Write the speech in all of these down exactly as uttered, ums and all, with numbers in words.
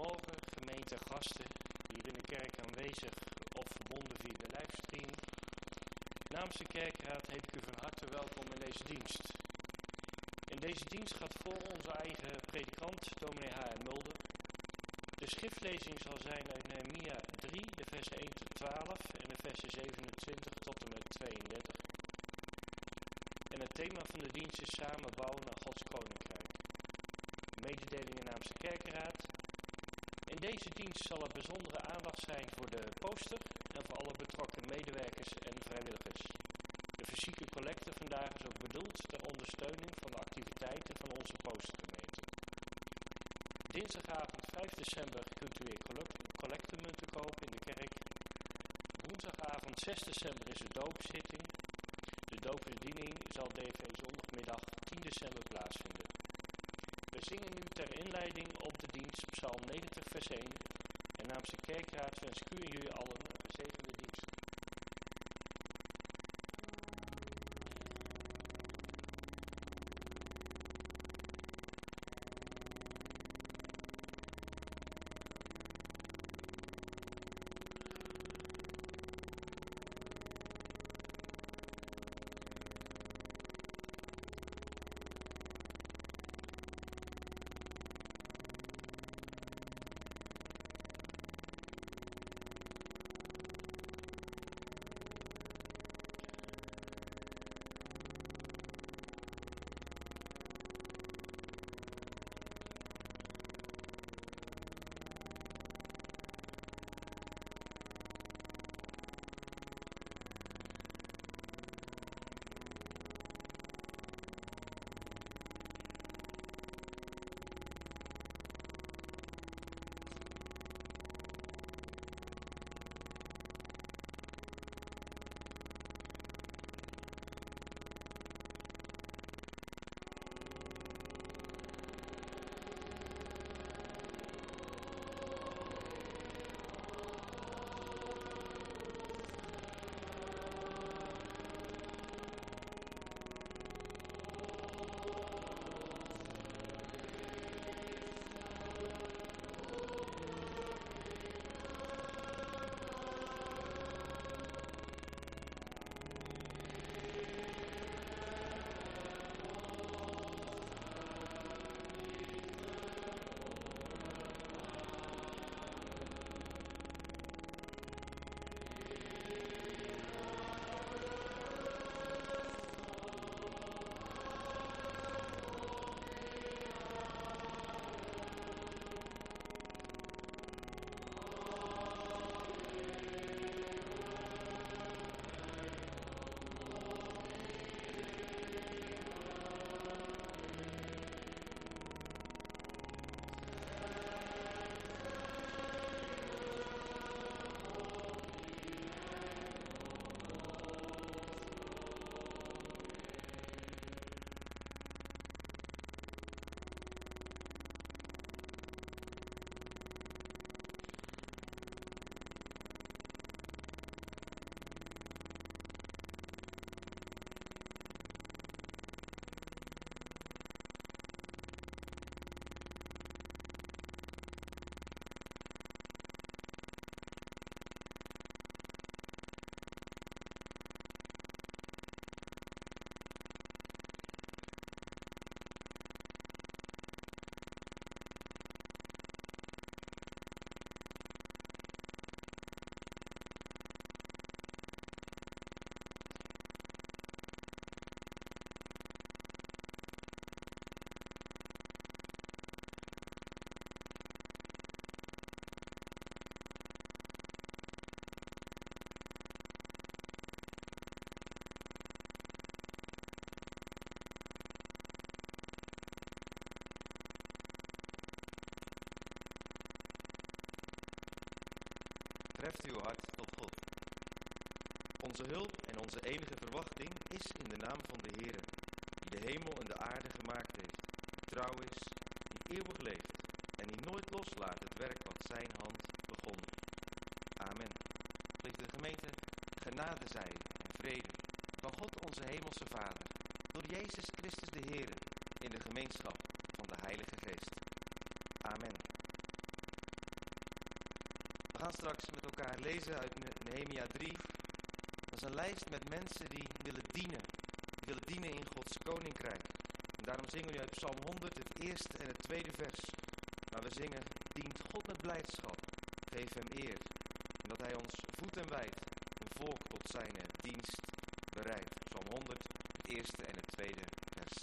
Goedemorgen gemeente, gasten, hier in de kerk aanwezig of verbonden via de livestream. Namens de kerkraad heet ik u van harte welkom in deze dienst. In deze dienst gaat voor onze eigen predikant, dominee H M Mulder. De schriftlezing zal zijn uit Nehemia drie, de versen één tot twaalf en de versen zevenentwintig tot en met tweeëndertig. En het thema van de dienst is samenbouwen naar Gods Koninkrijk. Mededelingen namens de kerkraad. In deze dienst zal er bijzondere aandacht zijn voor de poster en voor alle betrokken medewerkers en vrijwilligers. De fysieke collecte vandaag is ook bedoeld ter ondersteuning van de activiteiten van onze postergemeente. Dinsdagavond vijf december kunt u weer collectemunten kopen in de kerk. Woensdagavond zes december is de doopzitting. De doopbediening zal D V zondagmiddag tien december plaatsvinden. We zingen nu ter inleiding op de dienst Psalm negentig vers één en namens de kerkraad wens ik u en jullie allen een gezegende dienst. Treft uw hart tot God. Onze hulp en onze enige verwachting is in de naam van de Heere, die de hemel en de aarde gemaakt heeft, die trouw is, die eeuwig leeft en die nooit loslaat het werk wat zijn hand begonnen. Amen. Geef de gemeente genade zij en vrede van God onze hemelse Vader, door Jezus Christus de Heere, in de gemeenschap van de Heilige Geest. Amen. gaan straks met elkaar lezen uit Nehemia drie. Dat is een lijst met mensen die willen dienen. Die willen dienen in Gods koninkrijk. En daarom zingen we nu uit Psalm honderd het eerste en het tweede vers. Maar we zingen, dient God met blijdschap, geef hem eer. En dat hij ons voeten wijdt, een volk tot zijn dienst bereidt. Psalm honderd, het eerste en het tweede vers.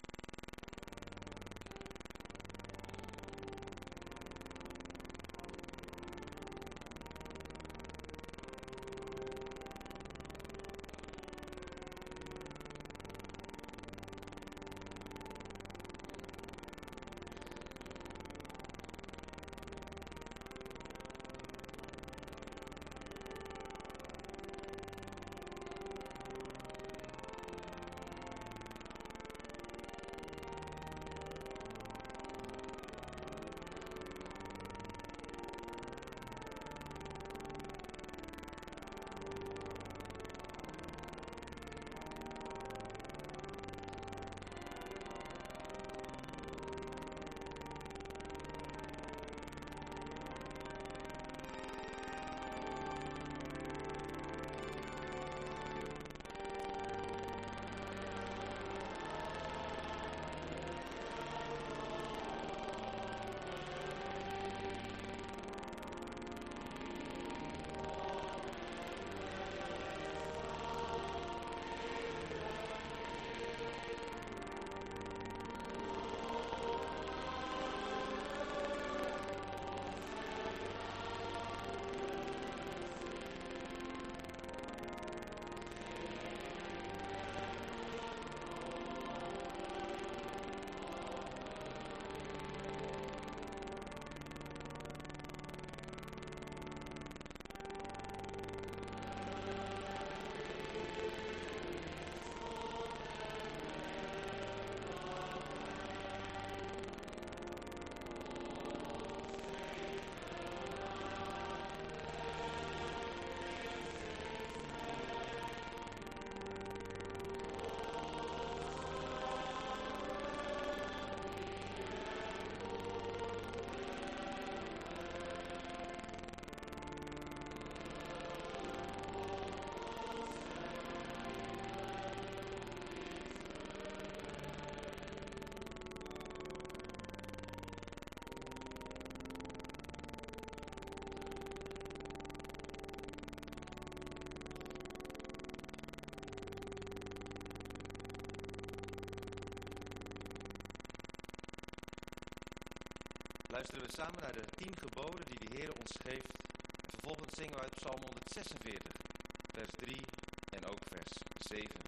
Luisteren we samen naar de tien geboden die de Heer ons geeft. En vervolgens zingen we uit Psalm honderdzesenveertig, vers drie en ook vers zeven.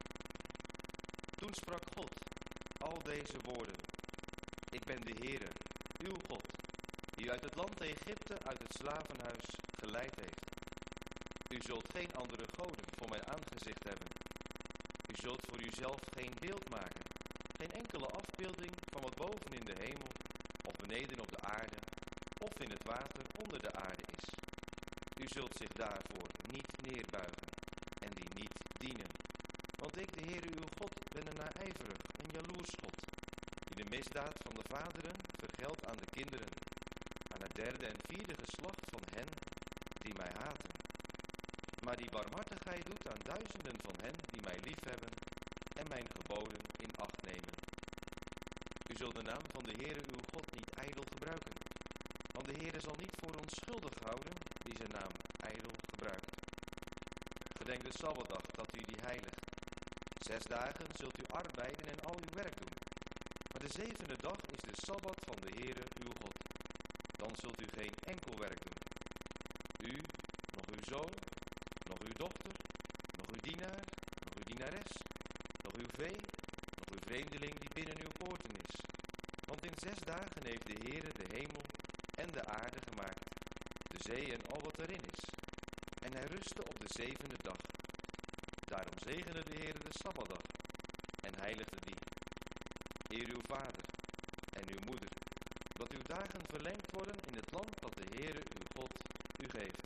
Toen sprak God al deze woorden. Ik ben de Heere, uw God, die u uit het land Egypte, uit het slavenhuis geleid heeft. U zult geen andere goden voor mijn aangezicht hebben. U zult voor uzelf geen beeld maken, geen enkele afbeelding van wat boven in de hemel of beneden op de aarde, of in het water onder de aarde is. U zult zich daarvoor niet neerbuigen en die niet dienen. Want ik, de Heere uw God, ben een naijverig en jaloers God, die de misdaad van de vaderen vergeldt aan de kinderen, aan het derde en vierde geslacht van hen die mij haten. Maar die barmhartigheid doet aan duizenden van hen die mij liefhebben en mijn geboden in acht nemen. U zult de naam van de Heere uw God niet ijdel gebruiken, want de Heere zal niet voor onschuldig houden die zijn naam ijdel gebruikt. Gedenk de Sabbatdag dat u die heiligt. Zes dagen zult u arbeiden en al uw werk doen. Maar de zevende dag is de Sabbat van de Heere uw God. Dan zult u geen enkel werk doen. U, nog uw zoon, nog uw dochter, nog uw dienaar, nog uw dienares, nog uw vee, nog uw vreemdeling die binnen uw poorten is. Want in zes dagen heeft de Heere de hemel en de aarde gemaakt, de zee en al wat erin is. En hij rustte op de zevende dag. Daarom zegende de Heere de Sabbatdag en heiligde die. Eer uw vader en uw moeder, dat uw dagen verlengd worden in het land dat de Heere uw God u geeft.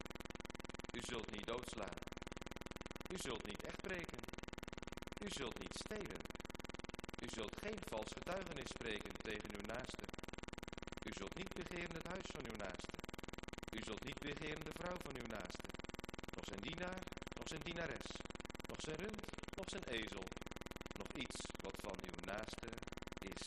U zult niet doodslaan. U zult niet echtbreken. U zult niet stelen. U zult geen vals getuigenis spreken tegen uw naaste. U zult niet begeren het huis van uw naaste. U zult niet begeren de vrouw van uw naaste, nog zijn dienaar, nog zijn dienares, nog zijn rund, nog zijn ezel, nog iets wat van uw naaste is.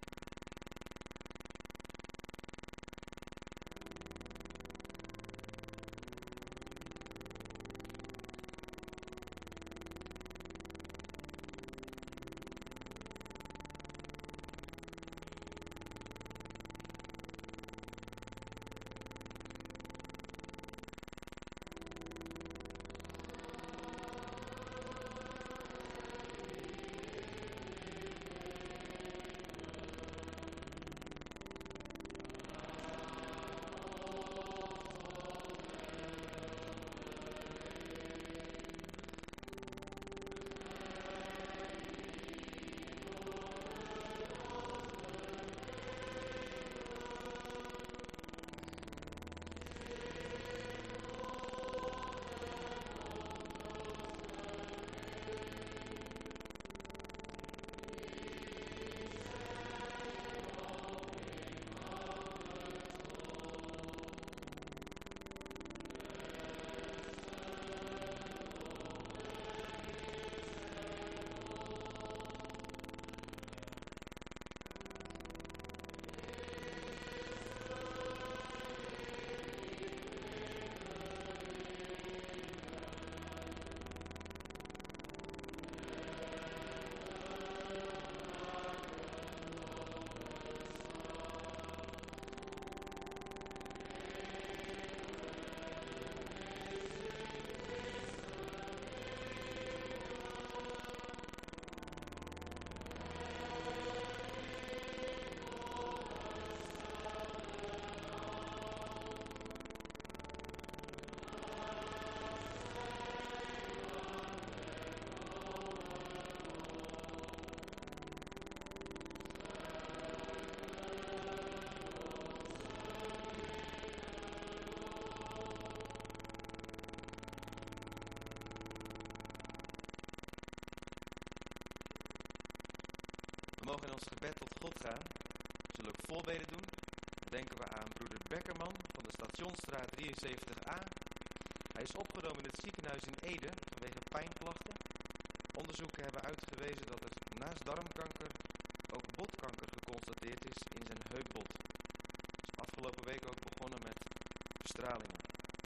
We mogen in ons gebed tot God gaan. We zullen ook voorbeden doen. Dan denken we aan broeder Beckerman van de Stationsstraat drieënzeventig a. Hij is opgenomen in het ziekenhuis in Ede vanwege pijnklachten. Onderzoeken hebben uitgewezen dat er naast darmkanker ook botkanker geconstateerd is in zijn heupbot. Hij is afgelopen week ook begonnen met verstralingen.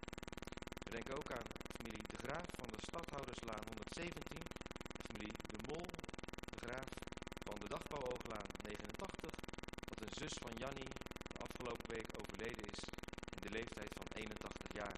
We denken ook aan familie De Graaf van de Stadhouderslaan honderdzeventien, de familie De Mol, De Graaf van de Dagbouwooglaan negenentachtig, dat een zus van Jannie de afgelopen week overleden is in de leeftijd van eenentachtig jaar.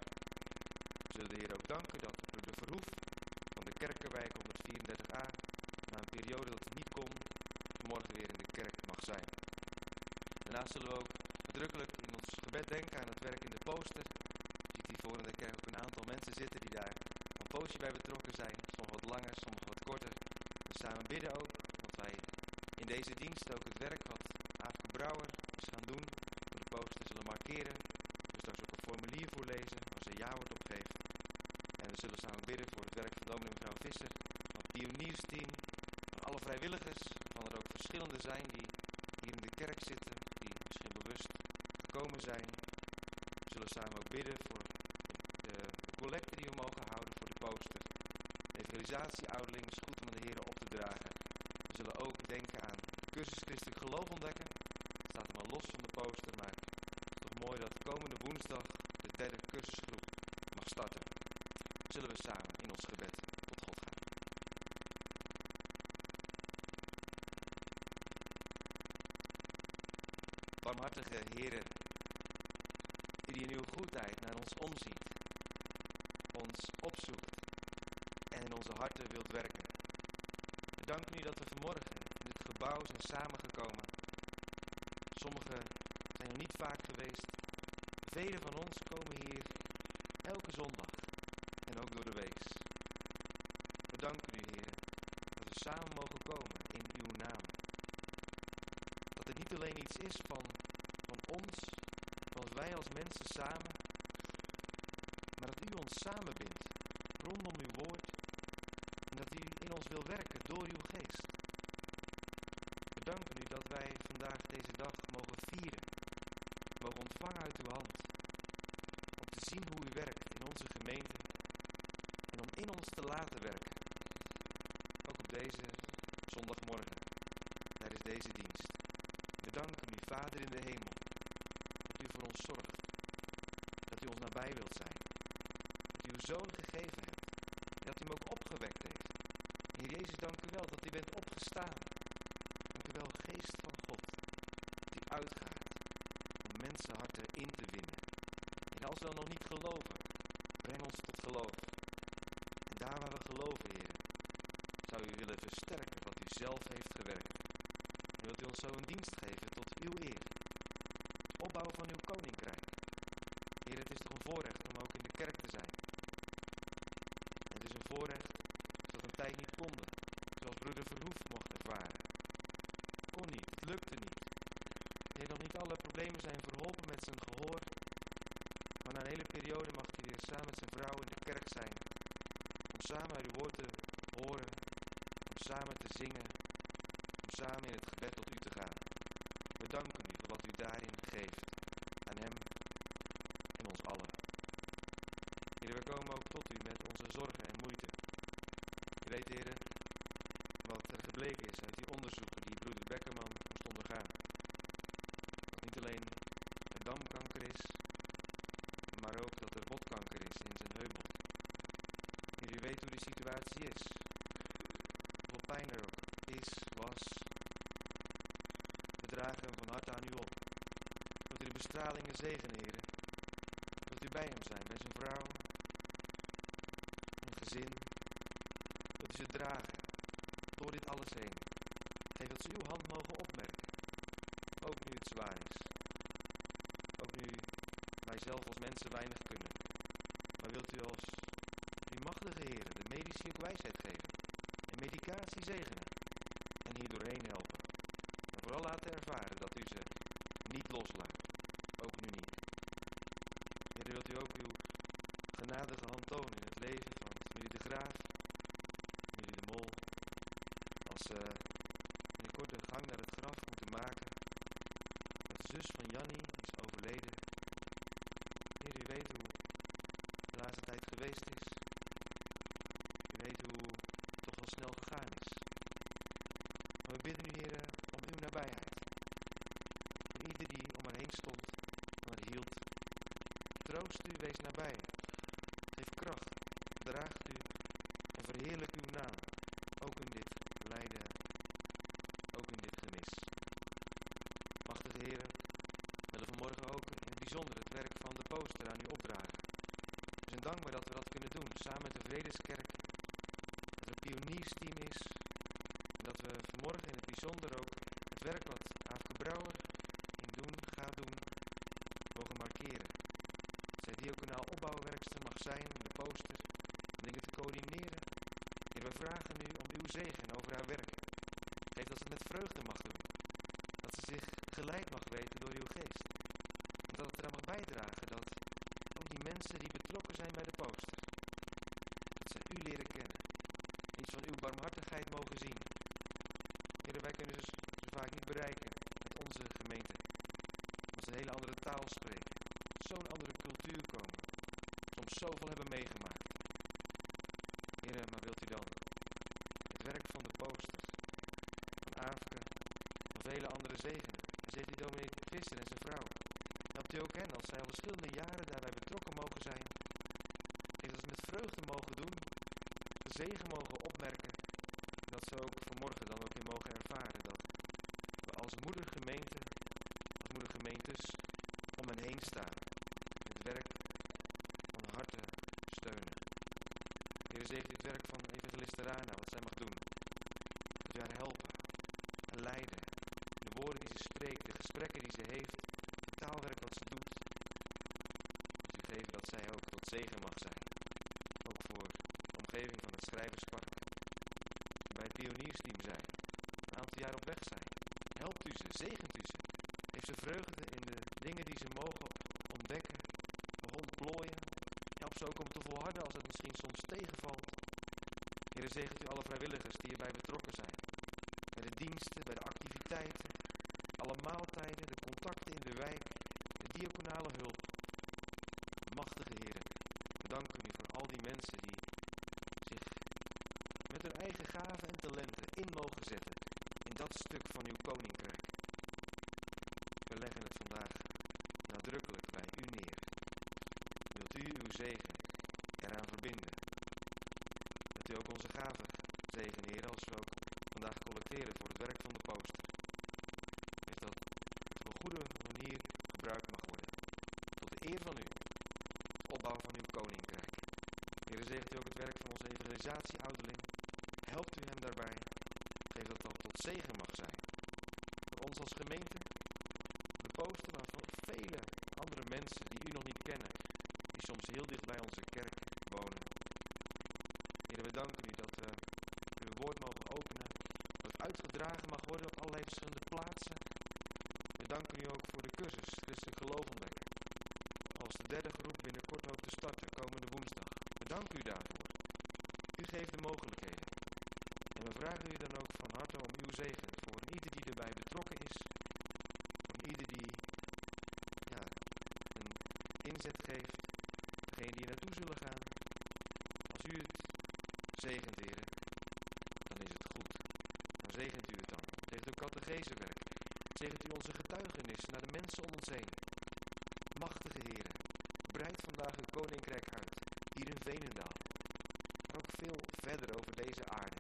We zullen de Heer ook danken dat broeder Verhoef van de Kerkenwijk honderdvierendertig a na een periode dat hij niet kon, vanmorgen weer in de kerk mag zijn. Daarnaast zullen we ook nadrukkelijk in ons gebed denken aan het werk in de Pooster. Je ziet hier voor in de kerk ook een aantal mensen zitten die daar een poosje bij betrokken zijn, sommigen wat langer, sommigen wat korter. We samen bidden ook dat wij in deze dienst ook het werk wat Aafke Brouwer is gaan doen voor de Pooster zullen markeren. We straks ook een formulier voorlezen waar ze ja-woord op geeft. En we zullen samen bidden voor het werk van dominee mevrouw Visser, van het pioniersteam, van alle vrijwilligers, waarvan er ook verschillende zijn die hier in de kerk zitten, die misschien bewust gekomen zijn. We zullen samen ook bidden voor de collecte die we mogen houden voor de Pooster. De evangelisatie ouderling is goed om aan de Heer op te dragen. We zullen ook denken aan de cursus christelijk geloof ontdekken. Het staat er maar los van de Pooster, maar het is toch mooi dat komende woensdag de derde cursusgroep mag starten. Zullen we samen in ons gebed tot God gaan. Barmhartige Heere, U die in uw goedheid naar ons omziet, ons opzoekt en in onze harten wilt werken. We danken U dat we vanmorgen in dit gebouw zijn samengekomen. Sommigen zijn er niet vaak geweest. Velen van ons komen hier elke zondag en ook door de week. We danken U, Heer, dat we samen mogen komen in uw naam. Dat het niet alleen iets is van, van ons, van wij als mensen samen, maar dat U ons samenbindt rondom uw woord en dat U in ons wil werken door uw geest. We danken U dat wij vandaag deze dag mogen vieren, mogen ontvangen uit uw hand. zien hoe u werkt in onze gemeente en om in ons te laten werken. Ook op deze zondagmorgen, tijdens deze dienst. We danken u, Vader in de hemel, dat u voor ons zorgt, dat u ons nabij wilt zijn, dat u uw Zoon gegeven hebt en dat u hem ook opgewekt heeft. Heer Jezus, dank u wel dat u bent opgestaan. Dank u wel, Geest van God, dat u uitgaat om mensenharten in te winnen. En als we dan nog niet geloven, breng ons tot geloof. En daar waar we geloven, Heer, zou u willen versterken wat u zelf heeft gewerkt. En wilt u ons zo een dienst geven tot uw eer. Opbouw van uw koninkrijk. Heer, het is toch een voorrecht om ook in de kerk te zijn. En het is een voorrecht dat we een tijd niet konden, zoals broeder Verhoef mocht ervaren. Kon niet, het lukte niet. Heer, nog niet alle problemen zijn verholpen met zijn gehoor. Maar na een hele periode mag hij weer samen met zijn vrouw in de kerk zijn. Om samen uit uw woord te horen. Om samen te zingen. Om samen in het gebed tot u te gaan. We danken u voor wat u daarin geeft. Aan hem en ons allen. Heer, we komen ook tot u met onze zorgen en moeite. U weet, Heer, wat er gebleken is uit die onderzoeken die broeder Beckerman moest ondergaan. Dat niet alleen er darmkanker is, maar ook dat er botkanker is in zijn heupel. Heer, u weet hoe die situatie is. Hoeveel pijn er ook is, was. We dragen hem van harte aan u op. Wilt u de bestralingen zegenen, Heer. Wilt u bij hem zijn, bij zijn vrouw, zijn gezin. Wilt u ze dragen, door dit alles heen. Geef dat ze uw hand mogen opmerken. Ook nu het zwaar is. Ook nu wij zelf als mensen weinig kunnen. Maar wilt u als uw machtige Heer de medici ook wijsheid geven. En medicatie zegenen. En hier doorheen helpen. En vooral laten ervaren dat u ze niet loslaat. Ook nu niet. Heer, wilt u ook uw genadige hand tonen in het leven van familie de Graaf. Familie de Mol. Als ze binnenkort de gang naar het graf moeten maken. Dat de zus van Jannie is overleden. Heer, u weet hoe de laatste tijd geweest is. U weet hoe het toch wel snel gegaan is. Maar we bidden u, Heer, om uw nabijheid. En ieder die om haar heen stond en haar hield. Troost u, wees nabij. Geef kracht, draagt u en verheerlijk uw naam. Ook in dit lijden, ook in dit gemis. Machtige Heer, we willen vanmorgen ook in het bijzonder het werk van de poster aan u opdragen. We zijn dankbaar dat we dat kunnen doen, samen met de Vredeskerk. Dat er een pioniersteam is. En dat we vanmorgen in het bijzonder ook het werk wat Aafke Brouwer ging doen, gaat doen, mogen markeren. Dat zij diaconaal opbouwwerkster mag zijn, de poster, om dingen te coördineren. Heer, we vragen u om uw zegen over haar werk. Geef dat ze het met vreugde mag doen. Dat ze zich geleid mag weten door uw geest. En dat het eraan mag bijdragen dat ook die mensen die betrokken zijn bij de poster, dat ze u leren kennen. Iets van uw barmhartigheid mogen zien. Heer, wij kunnen ze zo vaak niet bereiken met onze gemeente. Omdat ze een hele andere taal spreken. Zo'n andere cultuur komen. Soms zoveel hebben meegemaakt. Heer, maar wilt u dan het werk van de poster, van Aafke, van vele andere zegenen. En zegt u dominee Visser en zijn vrouw. Helpt u ook hen als zij al verschillende jaren daarbij betrokken mogen zijn. Geef dat ze met vreugde mogen doen. De zegen mogen opmerken. En dat ze ook vanmorgen dan ook weer mogen ervaren dat we als moedergemeente, als moedergemeentes om hen heen staan. Het werk van harte steunen. Heer, zegt u het werk van evangeliste Rana, wat zij mag doen. Dat u haar helpen, haar leiden. De woorden die ze spreekt, de gesprekken die ze heeft, het taalwerk wat ze doet. Dat u geven dat zij ook tot zegen mag zijn. Ook voor de omgeving van het Schrijverspark. Die bij het pioniersteam zijn. Een aantal jaar op weg zijn. Helpt u ze, zegent u ze. Geef ze vreugde in de dingen die ze mogen ontdekken, mogen ontplooien. Help ze ook om te volharden als het misschien soms tegenvalt. Heer, zegent u alle vrijwilligers die erbij betrokken zijn. Bij de diensten, bij de activiteiten, alle maaltijden, de contacten in de wijk, de diaconale hulp. Machtige Heer. zegen eraan verbinden. Dat u ook onze gaven zegen, Heer, als we ook vandaag collecteren voor het werk van de poster. Geef dat het op een goede manier gebruikt mag worden. Tot de eer van u. De opbouw van uw koninkrijk. Heer, zegent u ook het werk van onze evangelisatieouderling. Helpt u hem daarbij. Geef dat dat tot zegen mag zijn. Voor ons als gemeente. De poster, maar voor vele andere mensen die u nog niet kennen. Die soms heel dicht bij onze kerk wonen. Heer, we danken u dat we uw woord mogen openen. Dat het uitgedragen mag worden op allerlei verschillende plaatsen. We danken u ook voor de cursus Christelijk Geloof ontdekken. Als de derde groep binnenkort ook te starten, komende woensdag. We danken u daarvoor. U geeft de mogelijkheden. En we vragen u dan ook van harte om uw zegen voor ieder die erbij betrokken is. Voor ieder die ja, een inzet geeft. Degene die er naartoe zullen gaan. Als u het zegent, heren, dan is het goed. Dan zegent u het dan. Zegent uw catechesewerk. Zegent u onze getuigenissen naar de mensen om ons heen. Machtige heren, breid vandaag uw koninkrijk uit. Hier in Veenendaal. Maar ook veel verder over deze aarde.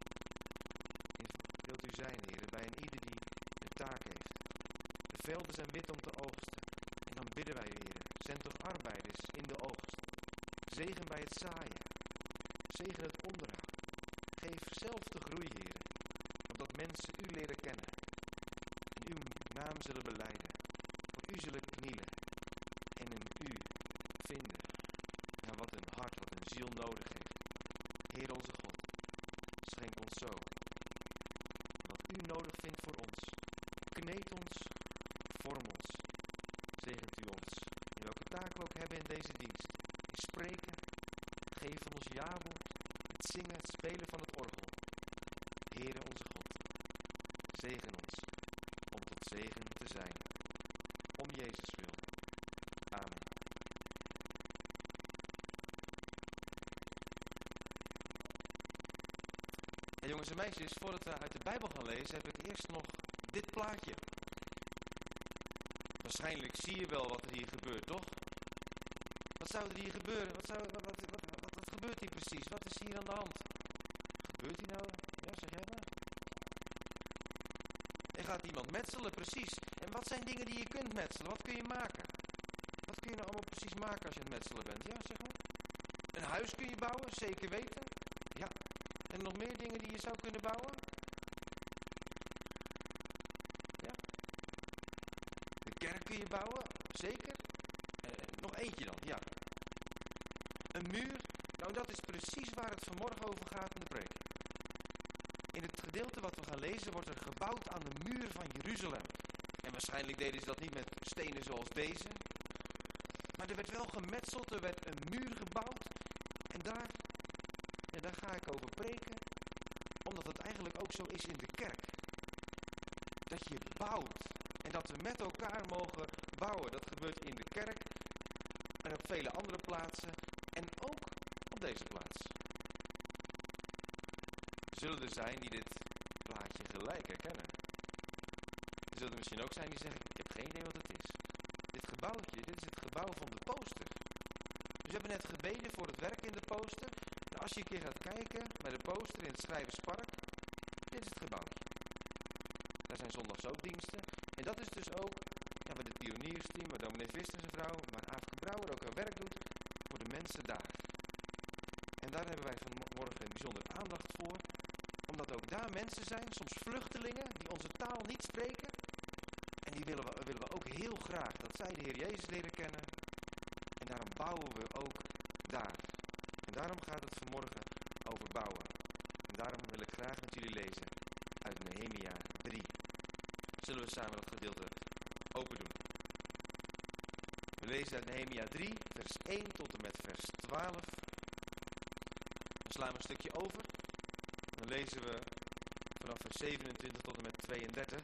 Wilt u zijn, heren, bij een ieder die een taak heeft. De velden zijn wit om te oogsten. En dan bidden wij u, heren, zend toch arbeiders in de oogst. Zegen bij het zaaien. Zegen het onderhoud. Geef zelf de groei, heren, opdat mensen u leren kennen. En uw naam zullen belijden. Voor u zullen knielen. En in u vinden. Ja, wat een hart, wat een ziel nodig heeft. Heer onze God, schenk ons zo. Wat u nodig vindt voor ons. Kneed ons, vorm ons. Zegent u ons. In welke taak we ook hebben in deze dienst. In spreken, geven van ons jawoord. Het zingen, het spelen van het orgel. Heere onze God, zegen ons. Om tot zegen te zijn. Om Jezus wil. Amen. En jongens en meisjes, voordat we uit de Bijbel gaan lezen, heb ik eerst nog dit plaatje. Waarschijnlijk zie je wel wat er hier gebeurt, toch? Wat zou er hier gebeuren? Wat, zou, wat, wat, wat, wat, wat gebeurt hier precies? Wat is hier aan de hand? Gebeurt hier nou? Ja, zeg jij maar. Er gaat iemand metselen, precies. En wat zijn dingen die je kunt metselen? Wat kun je maken? Wat kun je nou allemaal precies maken als je aan het metselen bent? Ja, zeg maar. Een huis kun je bouwen, zeker weten. Ja. En nog meer dingen die je zou kunnen bouwen? Ja. De kerk kun je bouwen, zeker. Eh, nog eentje dan, ja. Een muur. Nou, dat is precies waar het vanmorgen over gaat in de preek. In het gedeelte wat we gaan lezen wordt er gebouwd aan de muur van Jeruzalem. En waarschijnlijk deden ze dat niet met stenen zoals deze. Maar er werd wel gemetseld, er werd een muur gebouwd. En daar, ja, daar ga ik over preken. Omdat het eigenlijk ook zo is in de kerk. Dat je bouwt. En dat we met elkaar mogen bouwen. Dat gebeurt in de kerk. En op vele andere plaatsen. En ook op deze plaats. Er zullen er zijn die dit plaatje gelijk herkennen. Er zullen er misschien ook zijn die zeggen, ik heb geen idee wat het is. Dit gebouwtje, dit is het gebouw van de poster. Dus we hebben net gebeden voor het werk in de poster. En als je een keer gaat kijken bij de poster in het Schrijverspark, dit is het gebouwtje. Daar zijn zondags ook diensten. En dat is dus ook ja, bij de pioniersteam, waar dominee Visser zijn vrouw, waar Aafke Brouwer ook haar werk doet, voor de mensen daar. En daar hebben wij vanmorgen een bijzondere aandacht voor. Omdat ook daar mensen zijn, soms vluchtelingen, die onze taal niet spreken. En die willen we, willen we ook heel graag dat zij de Heer Jezus leren kennen. En daarom bouwen we ook daar. En daarom gaat het vanmorgen over bouwen. En daarom wil ik graag met jullie lezen uit Nehemia drie. Zullen we samen dat gedeelte open doen. We lezen uit Nehemia drie, vers één tot en met vers twaalf. Dan slaan we een stukje over. Dan lezen we vanaf vers zevenentwintig tot en met tweeëndertig.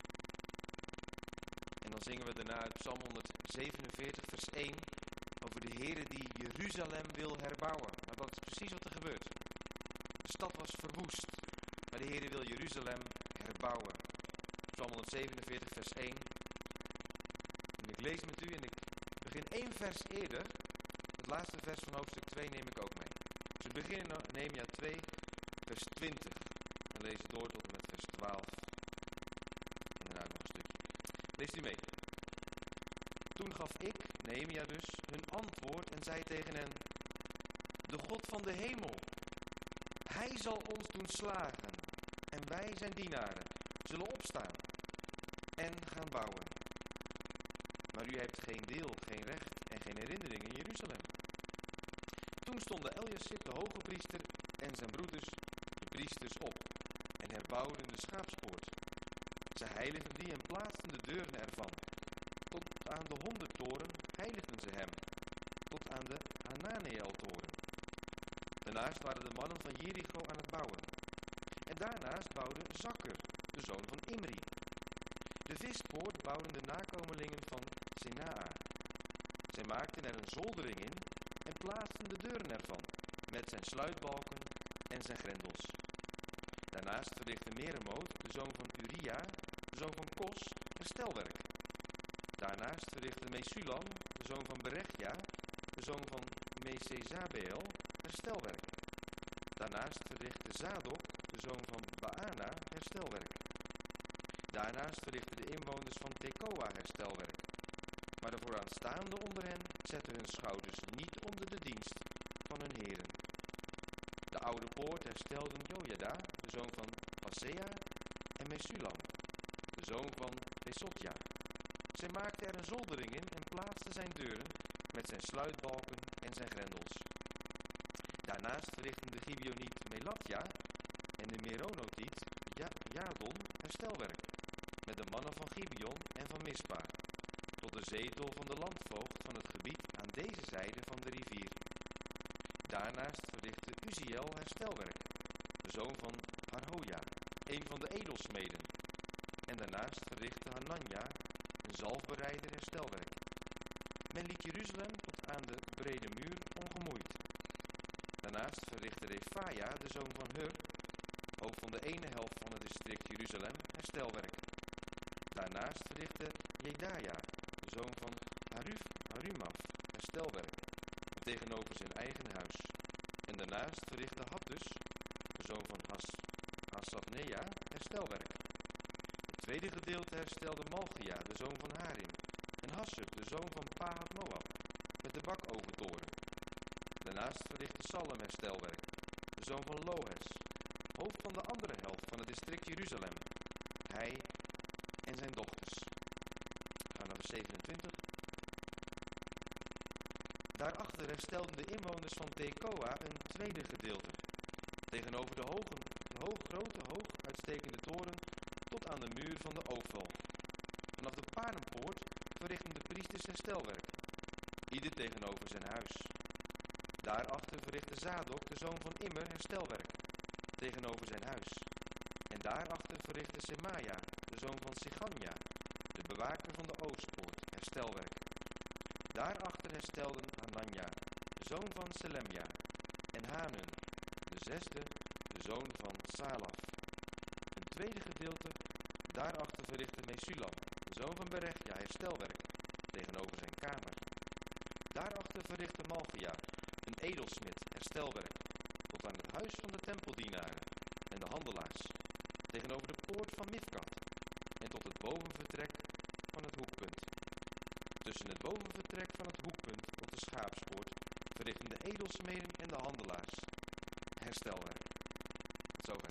En dan zingen we daarna uit Psalm honderdzevenenveertig, vers één, over de Heere die Jeruzalem wil herbouwen. Nou, dat is precies wat er gebeurt. De stad was verwoest, maar de Heere wil Jeruzalem herbouwen. Psalm honderdzevenenveertig, vers één. En ik lees met u en ik begin één vers eerder. Het laatste vers van hoofdstuk twee neem ik ook mee. Dus we beginnen in Nehemia twee, vers twintig. En lezen door tot en met vers twaalf. En daarna nog een stukje. Leest u mee. Toen gaf ik, Nehemia dus, hun antwoord en zei tegen hen: de God van de hemel, hij zal ons doen slagen. En wij, zijn dienaren, zullen opstaan en gaan bouwen. Maar u hebt geen deel, geen recht en geen herinnering in Jeruzalem. Toen stonden Eliasib, de hoge priester, en zijn broeders, de priesters, op en herbouwden de schaapspoort. Ze heiligden die en plaatsten de deuren ervan. Tot aan de honderdtoren heiligden ze hem, tot aan de Hananeel-toren. Daarnaast waren de mannen van Jericho aan het bouwen. En daarnaast bouwde Zakker, de zoon van Imri. De vispoort bouwden de nakomelingen van Senaa. Zij maakten er een zoldering in en plaatsten de deuren ervan, met zijn sluitbalken en zijn grendels. Daarnaast verrichtte Meremoot, de zoon van Uria, de zoon van Kos, herstelwerk. Daarnaast verrichtte Mesulam, de zoon van Berechja, de zoon van Mesezabeel, herstelwerk. Daarnaast verrichtte Zadok, de zoon van Baana, herstelwerk. Daarnaast verrichtten de inwoners van Tekoa herstelwerk. Maar de vooraanstaanden onder hen zetten hun schouders niet onder de dienst van hun heren. De oude poort herstelden Jojada, de zoon van Pasea, en Mesulam, de zoon van Besotja. Zij maakten er een zoldering in en plaatsten zijn deuren met zijn sluitbalken en zijn grendels. Daarnaast verrichtten de Gibeoniet Melatja en de Meronotiet ja Jadon herstelwerk met de mannen van Gibeon en van Mispa, tot de zetel van de landvoogd van het gebied aan deze zijde van de rivier. Daarnaast verrichtte Uziel herstelwerk, de zoon van Harhoja, een van de edelsmeden. En daarnaast verrichtte Hananja, een zalfbereider, herstelwerk. Men liet Jeruzalem tot aan de brede muur ongemoeid. Daarnaast verrichtte Refaja, de zoon van Hur, hoofd van de ene helft van het district Jeruzalem, herstelwerk. Daarnaast verrichtte Jedaja, de zoon van Haruf, Harumaf, herstelwerk, tegenover zijn eigen huis. En daarnaast verrichtte Hattus, de zoon van Has, Hassabnea, herstelwerk. Het tweede gedeelte herstelde Malchia, de zoon van Harim, en Hassub, de zoon van Pahat Moab, met de bakoventoren. Daarnaast verrichtte Salem herstelwerk, de zoon van Lohes, hoofd van de andere helft van het district Jeruzalem, hij en zijn dochters. We gaan naar vers zevenentwintig. Daarachter herstelden de inwoners van Tekoa een tweede gedeelte, tegenover de hoge, de hoog, grote, hoog uitstekende toren tot aan de muur van de Ofel. Vanaf de paardenpoort verrichtten de priesters herstelwerk, ieder tegenover zijn huis. Daarachter verrichtte Zadok, de zoon van Immer, herstelwerk, tegenover zijn huis. En daarachter verrichtte Semaja, de zoon van Siganja, de bewaker van de oostpoort, herstelwerk. Daarachter herstelden Hananja, de zoon van Selemja, en Hanun, de zesde, de zoon van Salaf. Een tweede gedeelte, daarachter verrichtte Mesulam, de zoon van Berechja, herstelwerk, tegenover zijn kamer. Daarachter verrichtte Malchia, een edelsmid, herstelwerk, tot aan het huis van de tempeldienaren en de handelaars, tegenover de poort van Mifkat, en tot het bovenvertrek van het hoekpunt. Tussen het bovenvertrek van het hoekpunt tot de schaapspoort verrichten de edelsmeden en de handelaars herstelwerk. Zover.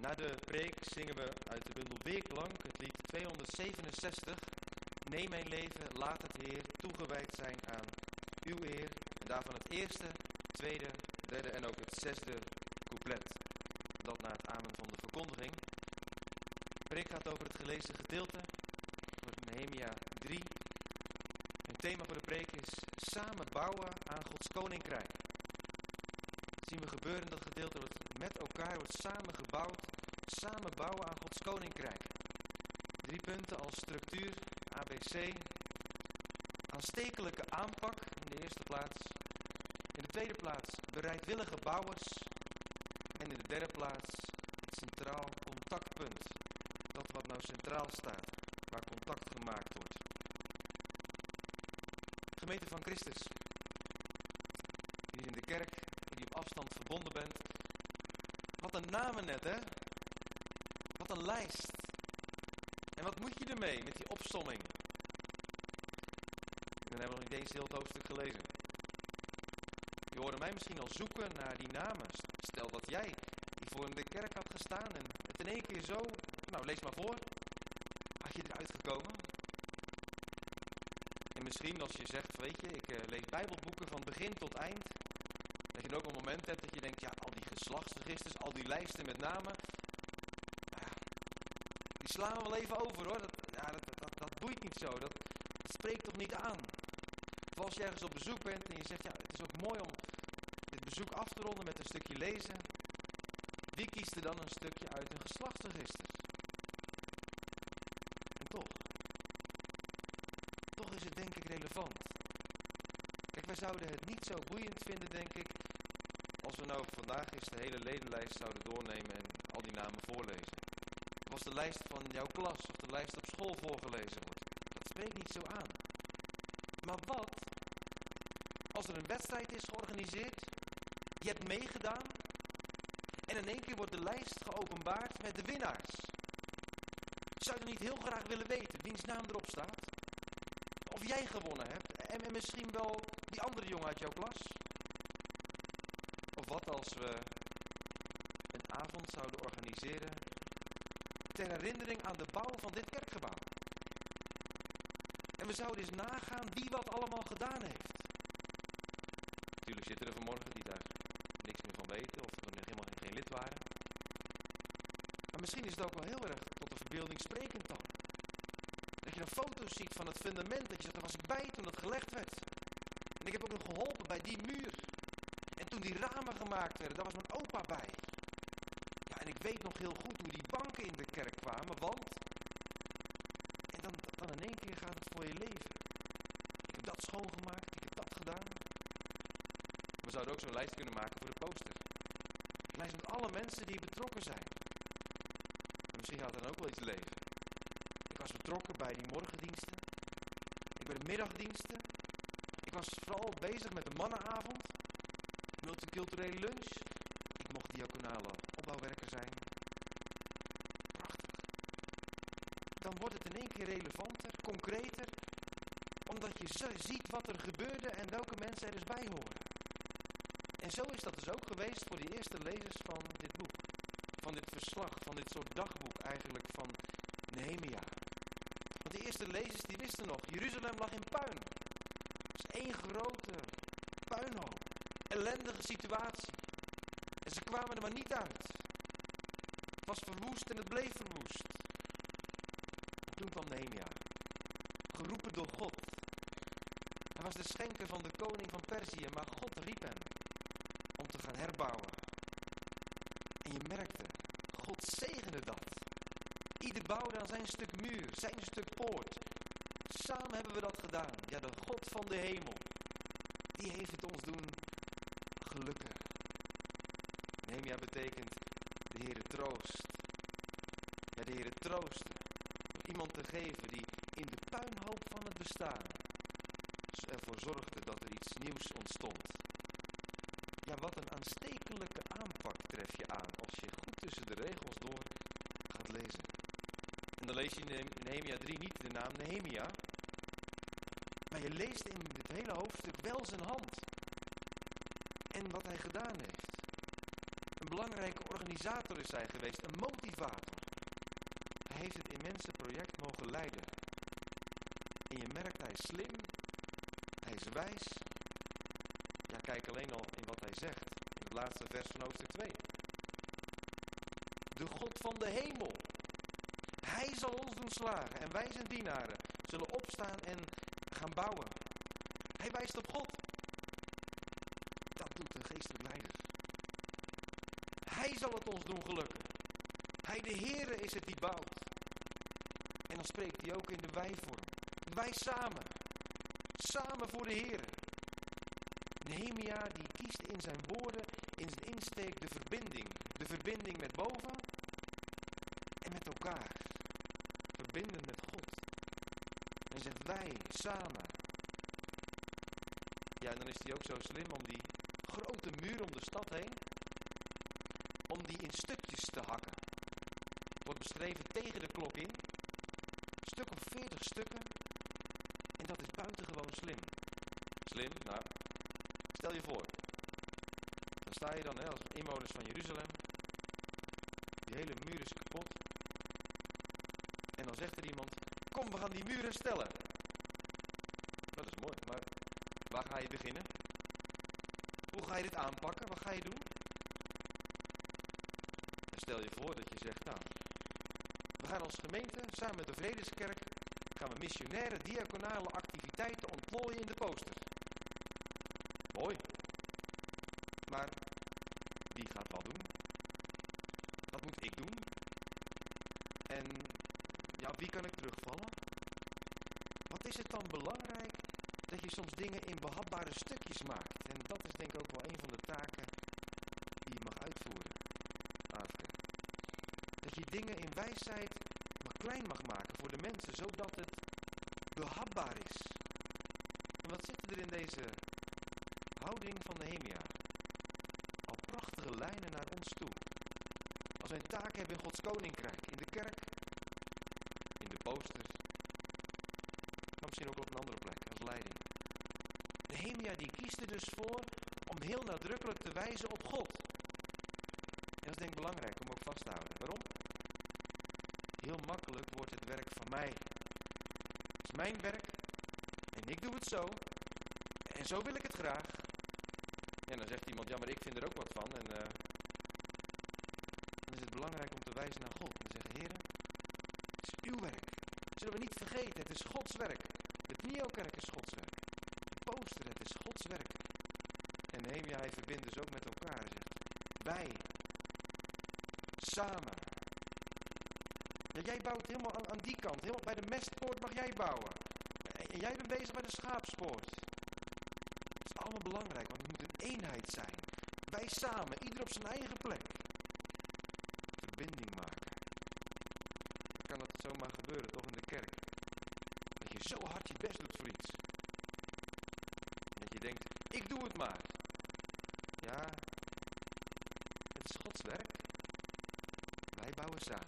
Na de preek zingen we uit de bundel Weerklank het lied tweehonderdzevenenzestig. Neem mijn leven, laat het Heer toegewijd zijn aan uw eer. En daarvan het eerste, tweede, derde en ook het zesde couplet. Dat na het amen van de verkondiging. De preek gaat over het gelezen gedeelte, over Nehemia drie. Het thema voor de preek is samen bouwen aan Gods koninkrijk. Dat zien we gebeuren in dat gedeelte, wordt met elkaar wordt samen gebouwd, samen bouwen aan Gods koninkrijk. Drie punten als structuur, A B C, aanstekelijke aanpak in de eerste plaats. In de tweede plaats bereidwillige bouwers. En in de derde plaats het centraal contactpunt. Dat wat nou centraal staat, waar contact gemaakt wordt. Gemeente van Christus, hier in de kerk, die op afstand verbonden bent. Wat een namen net, hè? Wat een lijst. En wat moet je ermee met die opsomming? Dan hebben we nog niet eens heel het hoofdstuk gelezen. Je hoorde mij misschien al zoeken naar die namen. Stel dat jij hiervoor in de kerk had gestaan en het in één keer zo... Nou, lees maar voor. Had je eruit gekomen? En misschien als je zegt, weet je, ik uh, lees bijbelboeken van begin tot eind. Dat je er ook een moment hebt dat je denkt, ja, al die geslachtsregisters, al die lijsten met namen. Nou ja, die slaan we wel even over hoor. Dat, ja, dat, dat, dat boeit niet zo. Dat, dat spreekt toch niet aan. Of als je ergens op bezoek bent en je zegt, ja, het is ook mooi om dit bezoek af te ronden met een stukje lezen. Wie kiest er dan een stukje uit een geslachtsregister? En toch, toch is het denk ik relevant. Kijk, wij zouden het niet zo boeiend vinden, denk ik, als we nou vandaag eens de hele ledenlijst zouden doornemen en al die namen voorlezen. Of als de lijst van jouw klas of de lijst op school voorgelezen wordt. Dat spreekt niet zo aan. Maar wat als er een wedstrijd is georganiseerd, je hebt meegedaan en in één keer wordt de lijst geopenbaard met de winnaars. Zou je niet heel graag willen weten wiens naam erop staat? Of jij gewonnen hebt en, en misschien wel die andere jongen uit jouw klas? Of wat als we een avond zouden organiseren ter herinnering aan de bouw van dit kerkgebouw? En we zouden eens nagaan wie wat allemaal gedaan heeft. Natuurlijk zitten er vanmorgen die daar niks meer van weten of er nog helemaal geen lid waren. Maar misschien is het ook wel heel erg tot de verbeelding sprekend dan. Dat je dan foto's ziet van het fundament, dat je zegt, daar was ik bij toen dat gelegd werd. En ik heb ook nog geholpen bij die muur. En toen die ramen gemaakt werden, daar was mijn opa bij. Ja, en ik weet nog heel goed hoe die banken in de kerk kwamen, want... En dan, dan in één keer gaat het voor je leven. Ik heb dat schoongemaakt, ik heb dat gedaan. We zouden ook zo'n lijst kunnen maken voor de poster. Een lijst met alle mensen die betrokken zijn. En misschien gaat er dan ook wel iets leven. Ik was betrokken bij die morgendiensten. Ik bij de middagdiensten. Ik was vooral bezig met de mannenavond. Multiculturele lunch. Ik mocht diaconale opbouwwerker zijn. Prachtig. Dan wordt het in één keer relevanter, concreter. Omdat je ziet wat er gebeurde en welke mensen er dus bij horen. En zo is dat dus ook geweest voor die eerste lezers van dit boek. Van dit verslag, van dit soort dagboek eigenlijk van Nehemia. Want de eerste lezers die wisten nog, Jeruzalem lag in puin. Het was één grote puinhoop. Ellendige situatie. En ze kwamen er maar niet uit. Het was verwoest en het bleef verwoest. En toen kwam Nehemia. Geroepen door God. Hij was de schenker van de koning van Perzië, maar God riep hem om te gaan herbouwen. En je merkte, God zegende dat. Ieder bouwde aan zijn stuk muur, zijn stuk poort. Samen hebben we dat gedaan. Ja, de God van de hemel, die heeft het ons doen gelukken. Nehemia betekent de Heere troost. Ja, de Heere troosten. Door iemand te geven die in de puinhoop van het bestaan ervoor zorgde dat er iets nieuws ontstond. Ja, wat een aanstekelijke aanpak tref je aan als je goed tussen de regels door gaat lezen. En dan lees je in Nehemia drie niet de naam Nehemia, maar je leest in dit hele hoofdstuk wel zijn hand en wat hij gedaan heeft. Een belangrijke organisator is hij geweest, een motivator. Hij heeft het immense project mogen leiden. En je merkt, hij is slim, hij is wijs. Ja, kijk alleen al in wat hij zegt, in het laatste vers van hoofdstuk twee. De God van de hemel, hij zal ons doen slagen en wij zijn dienaren zullen opstaan en gaan bouwen. Hij wijst op God. Dat doet een geestelijk leider. Hij zal het ons doen gelukken. Hij, de Heere, is het die bouwt. En dan spreekt hij ook in de wij-vorm. Wij samen. Samen voor de Heere. Nehemia die kiest in zijn woorden, in zijn insteek de verbinding. De verbinding met boven en met elkaar. Verbindend met God. En zegt wij samen. Ja, en dan is hij ook zo slim om die grote muur om de stad heen, om die in stukjes te hakken. Het wordt beschreven tegen de klok in. Een stuk of veertig stukken. En dat is buitengewoon slim. Slim, nou, stel je voor. Dan sta je dan hè, als inwoners van Jeruzalem. Die hele muur is kapot. En dan zegt er iemand, kom, we gaan die muur herstellen. Dat is mooi, maar waar ga je beginnen? Hoe ga je dit aanpakken? Wat ga je doen? En stel je voor dat je zegt, nou, we gaan als gemeente, samen met de Vredeskerk, gaan we missionaire, diaconale activiteiten ontplooien in de poster. Mooi. Maar wie gaat wat doen? Wat moet ik doen? En ja, op wie kan ik terugvallen? Wat is het dan belangrijk dat je soms dingen in behapbare stukjes maakt? En dat is denk ik ook wel een van de taken die je mag uitvoeren, Aafke. Dat je dingen in wijsheid maar klein mag maken voor de mensen, zodat het behapbaar is. En wat zitten er in deze houding van Nehemia? Al prachtige lijnen naar ons toe. Als wij een taak hebben in Gods Koninkrijk, in de kerk, in de posters, maar misschien ook op een andere plek, als leiding. Nehemia die kiest er dus voor om heel nadrukkelijk te wijzen op God. En dat is denk ik belangrijk om ook vast te houden. Waarom? Heel makkelijk wordt het werk van mij. Het is mijn werk en ik doe het zo. En zo wil ik het graag. En dan zegt iemand, ja maar ik vind er ook wat van. En uh, dan is het belangrijk om te wijzen naar God. En te zeggen, heren, het is uw werk. Zullen we niet vergeten, het is Gods werk. De Pnio-kerk is Gods werk. De poster, het is Gods werk. En Nehemia, hij verbindt dus ook met elkaar. Hij zegt, wij, samen. Ja, jij bouwt helemaal aan, aan die kant. Helemaal bij de mestpoort mag jij bouwen. En, en jij bent bezig bij de schaapspoort. Het is allemaal belangrijk, want het moet een eenheid zijn. Wij samen, ieder op zijn eigen plek. Verbinding maken. Kan het zomaar gebeuren, toch in de kerk? Dat je zo hard je best doet voor iets. En dat je denkt, ik doe het maar. Ja, het is Gods werk. Wij bouwen samen.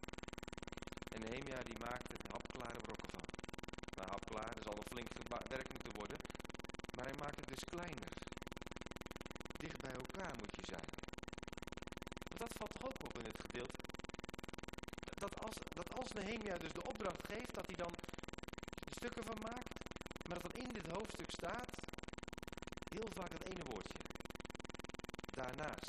En Nehemia die maakt er hapklare brokken van. Nou, hapklaar, er zal nog flink werk moeten worden. Maar hij maakt het dus kleiner. Dicht bij elkaar moet je zijn. Want dat valt toch ook op in het gedeelte. Dat als, dat als Nehemia dus de opdracht geeft, dat hij dan de stukken van maakt. Maar dat dan in dit hoofdstuk staat, heel vaak dat ene woordje. Daarnaast.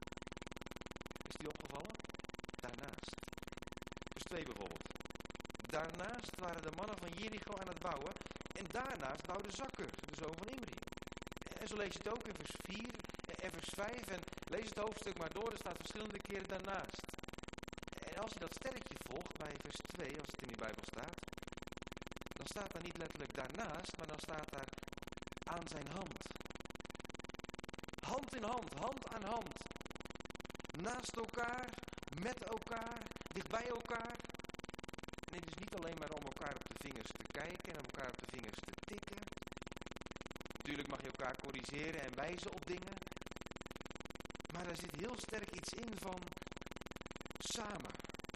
Is die opgevallen? Daarnaast. Dus twee bijvoorbeeld. Daarnaast waren de mannen van Jericho aan het bouwen. En daarnaast bouwde Zakker, de zoon van Imri. En zo lees je het ook in vers vier en vers vijf. En lees het hoofdstuk maar door, er staat verschillende keren daarnaast. En als je dat sterretje volgt bij vers twee, als het in die Bijbel staat, dan staat daar niet letterlijk daarnaast, maar dan staat daar aan zijn hand. Hand in hand, hand aan hand. Naast elkaar, met elkaar, dicht bij elkaar. Nee, dus niet alleen maar om elkaar op de vingers te kijken en om elkaar op de vingers te tikken. Natuurlijk mag je elkaar corrigeren en wijzen op dingen. Maar daar zit heel sterk iets in van samen.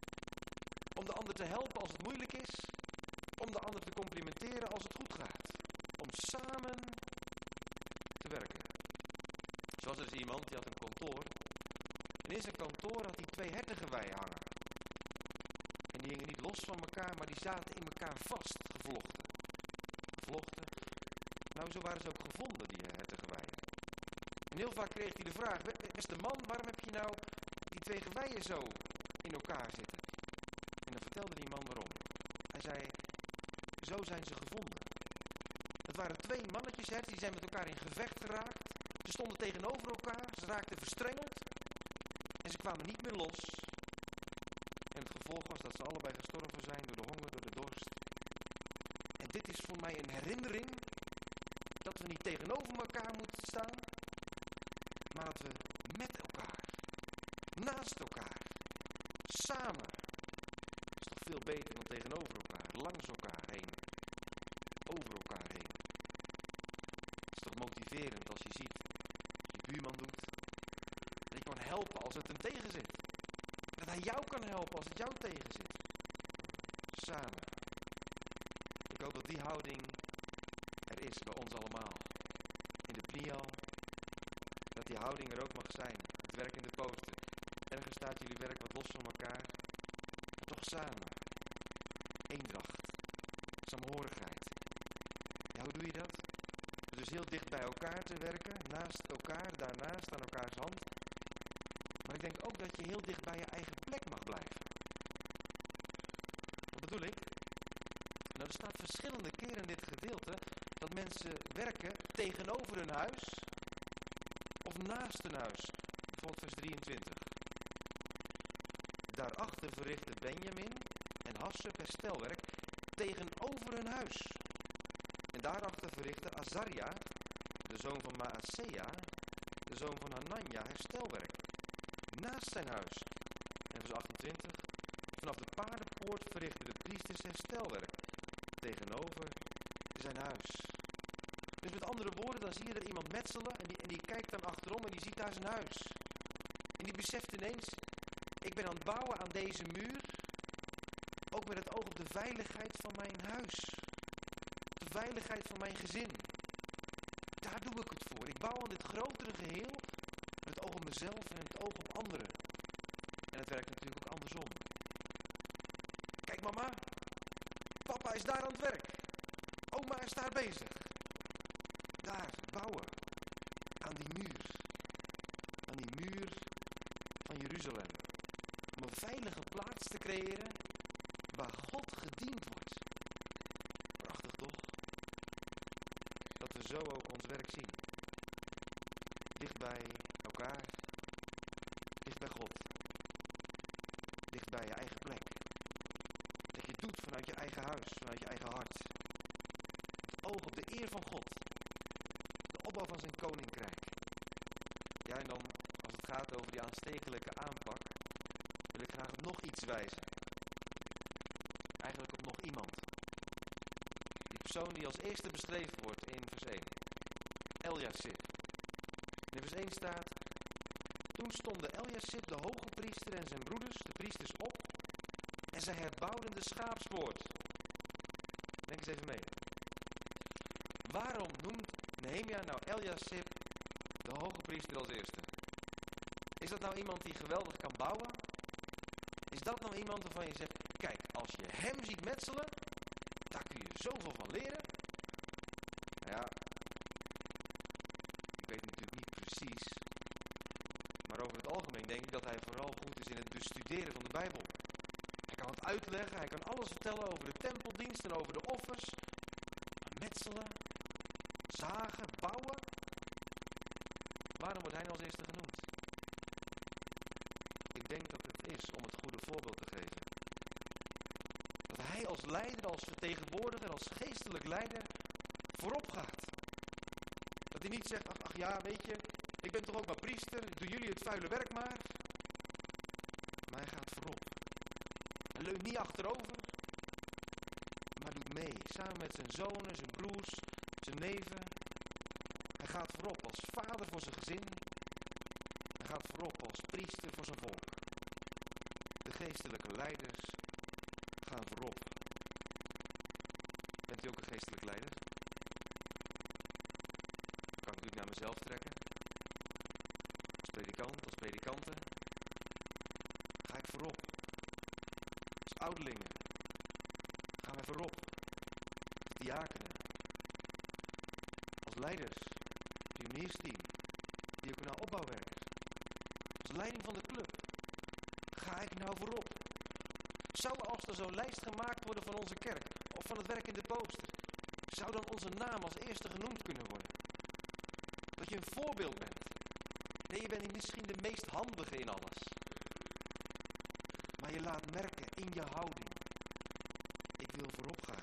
Om de ander te helpen als het moeilijk is. Om de ander te complimenteren als het goed gaat. Om samen te werken. Zoals er is iemand die had een kantoor. En in in zijn kantoor had hij twee hertengeweien hangen. En die hingen niet los van elkaar, maar die zaten in elkaar vast, gevlochten. Gevlochten. Nou, zo waren ze ook gevonden, die hertengeweien. En heel vaak kreeg hij de vraag, beste man, waarom heb je nou die twee geweien zo in elkaar zitten? En dan vertelde die man waarom. Hij zei, zo zijn ze gevonden. Het waren twee mannetjes herten, die zijn met elkaar in gevecht geraakt. Ze stonden tegenover elkaar, ze raakten verstrengeld. En ze kwamen niet meer los. En het gevolg was dat ze allebei gestorven zijn door de honger, door de dorst. En dit is voor mij een herinnering dat we niet tegenover elkaar moeten staan, maar dat we met elkaar, naast elkaar, samen. Dat is toch veel beter dan tegenover elkaar, langs elkaar heen, over elkaar heen. Het is toch motiverend als je ziet wat je buurman doet, dat je kan helpen als het hem tegenzit. Dat hij jou kan helpen als het jou tegenzit. Samen. Ik hoop dat die houding er is bij ons allemaal. In de Pniel. Dat die houding er ook mag zijn. Het werk in de poster. Ergens staat jullie werk wat los van elkaar. Maar toch samen. Eendracht. Saamhorigheid. Ja, hoe doe je dat? Dus heel dicht bij elkaar te werken. Naast elkaar, daarnaast, aan elkaars hand. Maar ik denk ook dat je heel dicht bij je eigen plek mag blijven. Wat bedoel ik? Nou, er staat verschillende keren in dit gedeelte dat mensen werken tegenover hun huis of naast hun huis. Bijvoorbeeld vers drieëntwintig. Daarachter verrichtte Benjamin en Hassub herstelwerk tegenover hun huis. En daarachter verrichtte Azaria, de zoon van Maasea, de zoon van Hanania, herstelwerk. Naast zijn huis. En vers achtentwintig. Vanaf de paardenpoort verrichten de priesters herstelwerk. Tegenover zijn huis. Dus met andere woorden, dan zie je er iemand metselen. En die, en die kijkt dan achterom en die ziet daar zijn huis. En die beseft ineens, ik ben aan het bouwen aan deze muur. Ook met het oog op de veiligheid van mijn huis. De veiligheid van mijn gezin. Daar doe ik het voor. Ik bouw aan dit grotere geheel. Met het oog op mezelf en het oog op anderen. En het werkt natuurlijk ook andersom. Kijk mama, papa is daar aan het werk. Oma is daar bezig. Daar, bouwen. Aan die muur. Aan die muur van Jeruzalem. Om een veilige plaats te creëren waar God gediend wordt. Prachtig toch? Dat we zo ook ons werk zien. Dicht bij elkaar. Dicht bij God. Dicht bij je eigen plek. Dat je het doet vanuit je eigen huis, vanuit je eigen hart. Het oog op de eer van God. De opbouw van zijn koninkrijk. Ja, en dan, als het gaat over die aanstekelijke aanpak, wil ik graag op nog iets wijzen. Eigenlijk op nog iemand. Die persoon die als eerste beschreven wordt in vers één. Eliasib. In vers één staat, toen stonden Eliasib, de hoge priester en zijn broeders, de priesters, op en zij herbouwden de schaapspoort. Denk eens even mee. Waarom noemt Nehemia nou Eliasib, de hoge priester, als eerste? Is dat nou iemand die geweldig kan bouwen? Is dat nou iemand waarvan je zegt, kijk, als je hem ziet metselen, daar kun je zoveel van leren? Nou ja, ik weet natuurlijk niet precies, maar over het algemeen denk ik dat hij vooral goed is in het bestuderen van de Bijbel. Hij kan het uitleggen, hij kan alles vertellen over de tempeldienst en over de offers. Maar metselen, zagen, bouwen. Waarom wordt hij nou als eerste genoemd? Ik denk dat het is om het goede voorbeeld te geven. Dat hij als leider, als vertegenwoordiger, als geestelijk leider voorop gaat. Dat hij niet zegt, ach, ach ja, weet je, ik ben toch ook maar priester, doe jullie het vuile werk maar. Maar hij gaat voorop. Hij leunt niet achterover, maar doet mee, samen met zijn zonen, zijn broers, zijn neven. Hij gaat voorop als vader voor zijn gezin. Hij gaat voorop als priester voor zijn volk. De geestelijke leiders gaan voorop. Bent u ook een geestelijk leider? Kan ik natuurlijk naar mezelf trekken. Als predikant, als predikanten. ouderlingen gaan wij voorop. Als diakenen. Als leiders. Pioniersteam. Diaconaal opbouwwerkers. Als leiding van de club. Ga ik nou voorop? Zou als er zo'n lijst gemaakt worden van onze kerk. Of van het werk in de poster. Zou dan onze naam als eerste genoemd kunnen worden? Dat je een voorbeeld bent. Nee, je bent niet misschien de meest handige in alles. Maar je laat merken in je houding. Ik wil voorop gaan.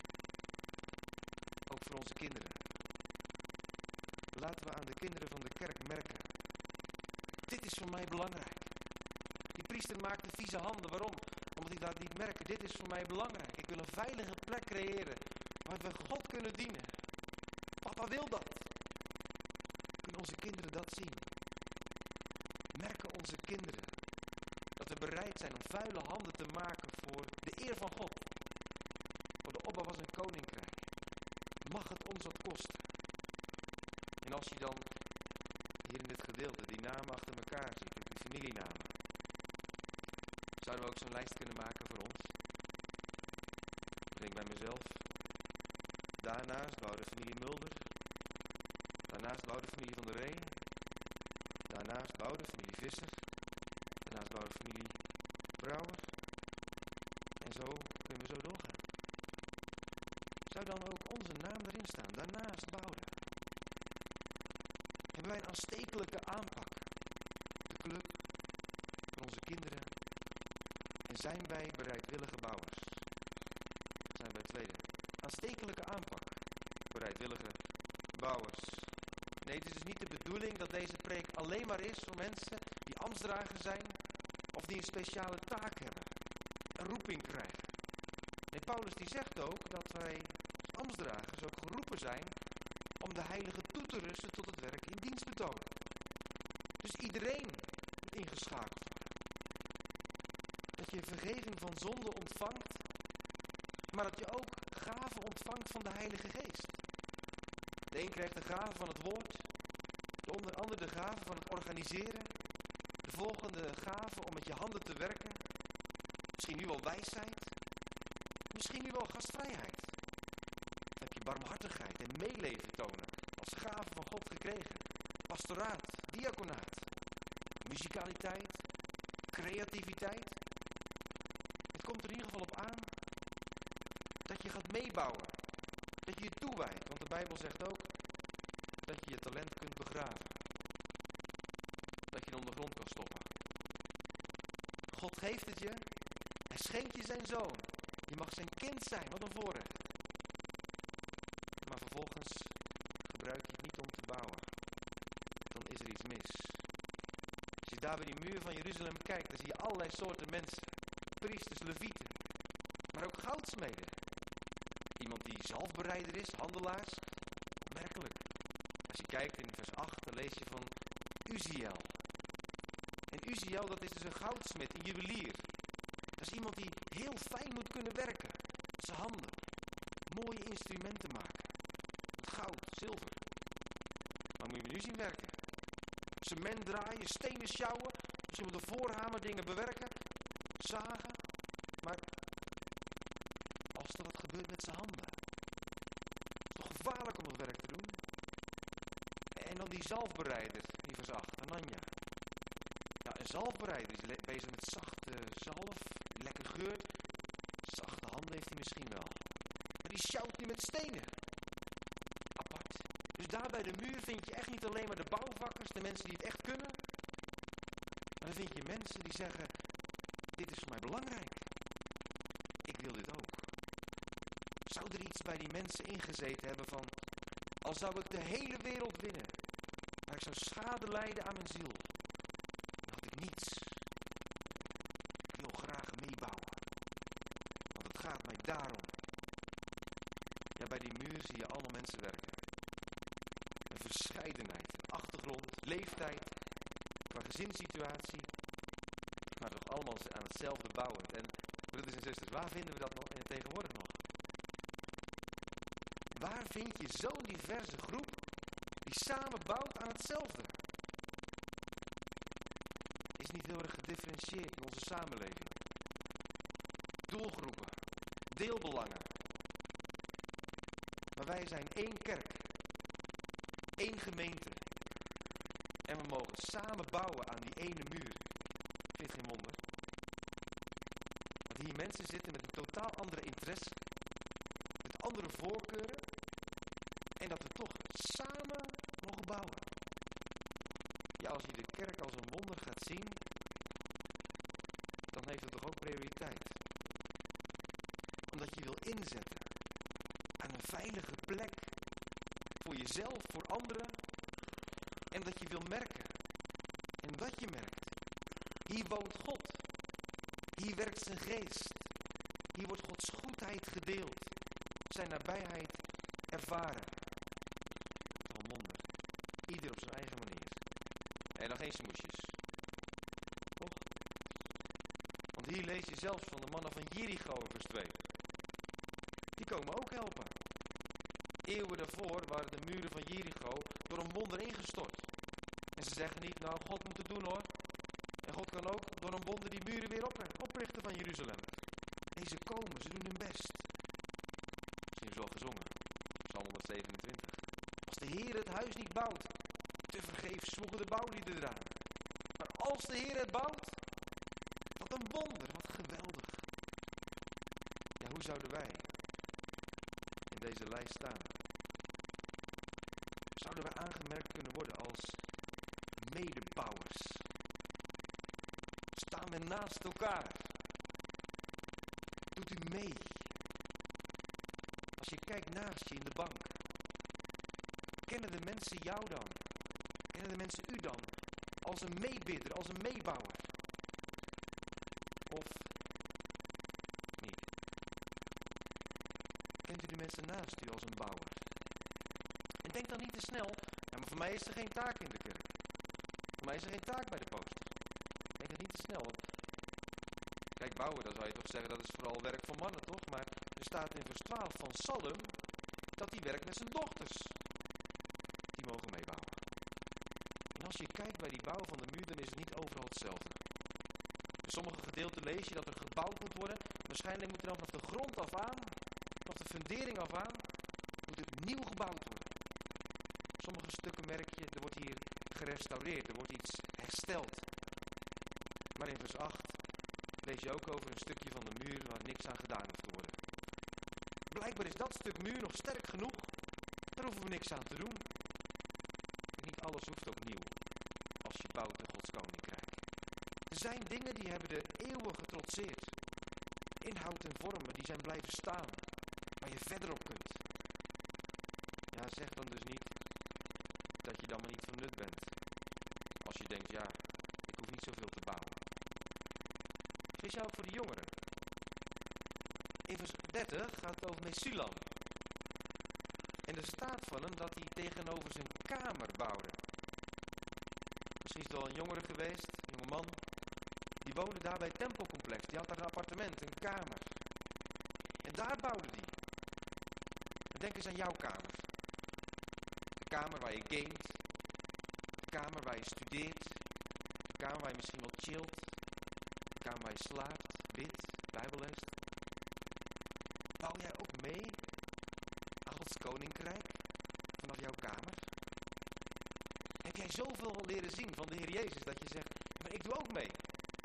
Ook voor onze kinderen. Laten we aan de kinderen van de kerk merken. Dit is voor mij belangrijk. Die priester maakt de vieze handen. Waarom? Omdat hij laat niet merken. Dit is voor mij belangrijk. Ik wil een veilige plek creëren. Waar we God kunnen dienen. Papa wil dat. Kunnen onze kinderen dat zien? Merken onze kinderen dat we bereid zijn om vuile handen te maken voor de eer van God. Voor de opbouw van zijn koninkrijk. Mag het ons wat kosten. En als je dan hier in dit gedeelte die namen achter elkaar ziet, die familienamen. Zouden we ook zo'n lijst kunnen maken voor ons? Ik denk bij mezelf. Daarnaast bouwde de familie Mulder. Daarnaast bouwde de familie van der Ree. Daarnaast bouwde de familie Visser. Daarnaast bouwde de familie Brouwer. En zo kunnen we zo doorgaan. Zou dan ook onze naam erin staan? Daarnaast bouwde. Hebben wij een aanstekelijke aanpak? De club, voor onze kinderen. En zijn wij bereidwillige bouwers? Dat zijn wij tweede. Aanstekelijke aanpak. Bereidwillige bouwers. Nee, het is dus niet de bedoeling dat deze preek alleen maar is voor mensen die ambtsdrager zijn of die een speciale taak hebben. Een roeping krijgen. Nee, Paulus die zegt ook dat wij als ambtsdragers ook geroepen zijn om de heilige toe te rusten tot het werk in dienstbetoon. Dus iedereen moet ingeschakeld worden. Dat je vergeving van zonde ontvangt, maar dat je ook gaven ontvangt van de Heilige Geest. De een krijgt de gave van het woord, de onder andere de gave van het organiseren, de volgende gave om met je handen te werken, misschien nu wel wijsheid, misschien nu wel gastvrijheid. Dan heb je barmhartigheid en meeleven tonen als gave van God gekregen, pastoraat, diaconaat, muzikaliteit, creativiteit. Het komt er in ieder geval op aan dat je gaat meebouwen. Dat je je toewijdt. Want de Bijbel zegt ook dat je je talent kunt begraven. Dat je het onder grond kan stoppen. God geeft het je. Hij schenkt je zijn zoon. Je mag zijn kind zijn. Wat een voorrecht. Maar vervolgens gebruik je het niet om te bouwen. Dan is er iets mis. Als je daar bij die muur van Jeruzalem kijkt, dan zie je allerlei soorten mensen. Priesters, levieten. Maar ook goudsmeden. Iemand die zalfbereider is, handelaars. Opmerkelijk. Als je kijkt in vers acht, dan lees je van Uziel. En Uziel, dat is dus een goudsmid, een juwelier. Dat is iemand die heel fijn moet kunnen werken. Met zijn handen. Mooie instrumenten maken. Met goud, zilver. Maar moet je me nu zien werken. Cement draaien, stenen sjouwen. Misschien met een voorhamer dingen bewerken. Zagen. Maar als er wat gebeurt met zijn handen. Het is toch gevaarlijk om dat werk te doen. En dan die zalfbereider, die vers acht, Ananja. Ja, een zalfbereider is bezig met zachte zalf, die lekker geurt. Zachte handen heeft hij misschien wel. Maar die sjouwt nu met stenen. Apart. Dus daar bij de muur vind je echt niet alleen maar de bouwvakkers, de mensen die het echt kunnen. Maar dan vind je mensen die zeggen, dit is voor mij belangrijk. Ik wil dit ook. Zou er iets bij die mensen ingezeten hebben van, al zou ik de hele wereld winnen, maar ik zou schade lijden aan mijn ziel, dan had ik niets. Ik wil graag meebouwen. Want het gaat mij daarom. Ja, bij die muur zie je allemaal mensen werken. Een verscheidenheid, achtergrond, leeftijd, qua gezinssituatie, maar toch allemaal aan hetzelfde bouwend. En broeders en zusters, waar vinden we dat nog in het tegenwoordig nog? Waar vind je zo'n diverse groep die samen bouwt aan hetzelfde? Is niet heel erg gedifferentieerd in onze samenleving. doelgroepen, deelbelangen. Maar wij zijn één kerk, één gemeente. En we mogen samen bouwen aan die ene muur. Vind je het geen wonder? Dat hier mensen zitten met een totaal andere interesse, met andere voorkeuren. En dat we toch samen mogen bouwen. Ja, als je de kerk als een wonder gaat zien, dan heeft het toch ook prioriteit. Omdat je wil inzetten aan een veilige plek voor jezelf, voor anderen. En dat je wil merken. En dat je merkt. Hier woont God. Hier werkt zijn geest. Hier wordt Gods goedheid gedeeld. Zijn nabijheid ervaren. Toch een wonder. Ieder op zijn eigen manier. En dan geen smoesjes. Toch? Want hier lees je zelfs van de mannen van Jericho in vers twee. Die komen ook helpen. Eeuwen daarvoor waren de muren van Jericho door een wonder ingestort. En ze zeggen niet, nou God moet het doen hoor. En God kan ook door een wonder die muren weer oprichten van Jeruzalem. Nee, ze komen, ze doen hun best. Misschien is wel gezongen. Psalm honderdzevenentwintig. Als de Heer het huis niet bouwt, te vergeefs zwoegen de bouwlieden eraan. Maar als de Heer het bouwt, wat een wonder, wat geweldig. Ja, hoe zouden wij in deze lijst staan? Zouden wij aangemerkt kunnen worden als medebouwers? Staan we naast elkaar? Doet u mee? Als je kijkt naast je in de bank, kennen de mensen jou dan? Kennen de mensen u dan? Als een meebidder, als een meebouwer? Of niet? Kent u de mensen naast u als een bouwer? En denk dan niet te snel, ja, maar voor mij is er geen taak in de kerk. Voor mij is er geen taak bij de poster. Denk het niet te snel. Want kijk, bouwen, dan zou je toch zeggen dat is vooral werk van mannen, toch? Maar er staat in vers twaalf van Salem dat hij werkt met zijn dochters. Die mogen meebouwen. En als je kijkt bij die bouw van de muur, dan is het niet overal hetzelfde. In sommige gedeelten lees je dat er gebouwd moet worden. Waarschijnlijk moet er dan vanaf de grond af aan, vanaf de fundering af aan, moet het nieuw gebouwd worden. Sommige stukken merk je, er wordt hier gerestaureerd, er wordt iets hersteld. Maar in vers acht lees je ook over een stukje van de muur waar niks aan gedaan hoeft te worden. Blijkbaar is dat stuk muur nog sterk genoeg, daar hoeven we niks aan te doen. En niet alles hoeft ook nieuw, als je bouwt in Gods koninkrijk. Er zijn dingen die hebben de eeuwen getrotseerd. Inhoud en vormen, die zijn blijven staan, waar je verder op kunt. Ja, zeg dan dus niet dat je dan maar niet van nut bent. Als je denkt, ja, ik hoef niet zoveel te bouwen. Speciaal voor de jongeren. In vers dertig gaat het over Mesulam. En er staat van hem dat hij tegenover zijn kamer bouwde. Misschien is het wel een jongere geweest, een jonge man. Die woonde daar bij het tempelcomplex. Die had daar een appartement, een kamer. En daar bouwde hij. En denk eens aan jouw kamer. De kamer waar je gamet. De kamer waar je studeert. De kamer waar je misschien wel chillt. De kamer waar je slaapt, bidt, Bijbel leest. Bouw jij ook mee aan Gods koninkrijk vanaf jouw kamer? Heb jij zoveel leren zien van de Heer Jezus dat je zegt, maar ik doe ook mee.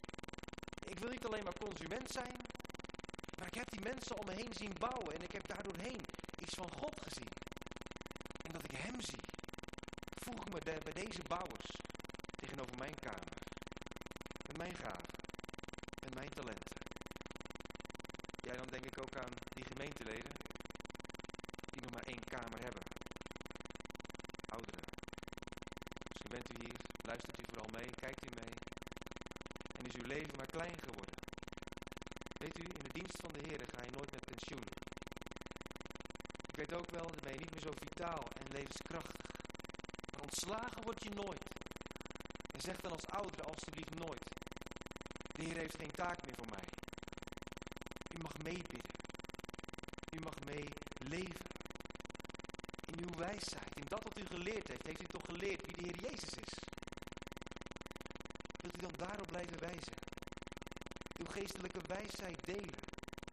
Ik wil niet alleen maar consument zijn, maar ik heb die mensen om me heen zien bouwen en ik heb daardoorheen iets van God gezien. En dat ik hem zie, voeg ik me de, bij deze bouwers tegenover mijn kamer, met mijn gaven, met mijn talenten. Ja, dan denk ik ook aan die gemeenteleden die nog maar één kamer hebben. Ouderen. Misschien bent u hier, luistert u vooral mee, kijkt u mee. En is uw leven maar klein geworden. Weet u, in de dienst van de Heer ga je nooit met pensioen. Ik weet ook wel, dan ben je niet meer zo vitaal en levenskrachtig. Maar ontslagen word je nooit. En zeg dan als ouder alstublieft nooit. De Heer heeft geen taak meer voor mij. U mag meebidden. U mag mee leven. In uw wijsheid, in dat wat u geleerd heeft, heeft u toch geleerd wie de Heer Jezus is. Wilt u dan daarop blijven wijzen? Uw geestelijke wijsheid delen.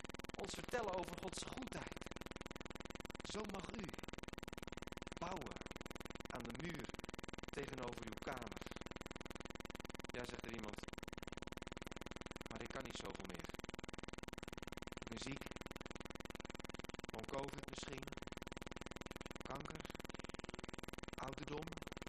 ons vertellen over Gods goedheid. Zo mag u bouwen aan de muur tegenover uw kamer. Ja, zegt er iemand, maar ik kan niet zoveel meer. Ik ben ziek, van COVID misschien, kanker, ouderdom.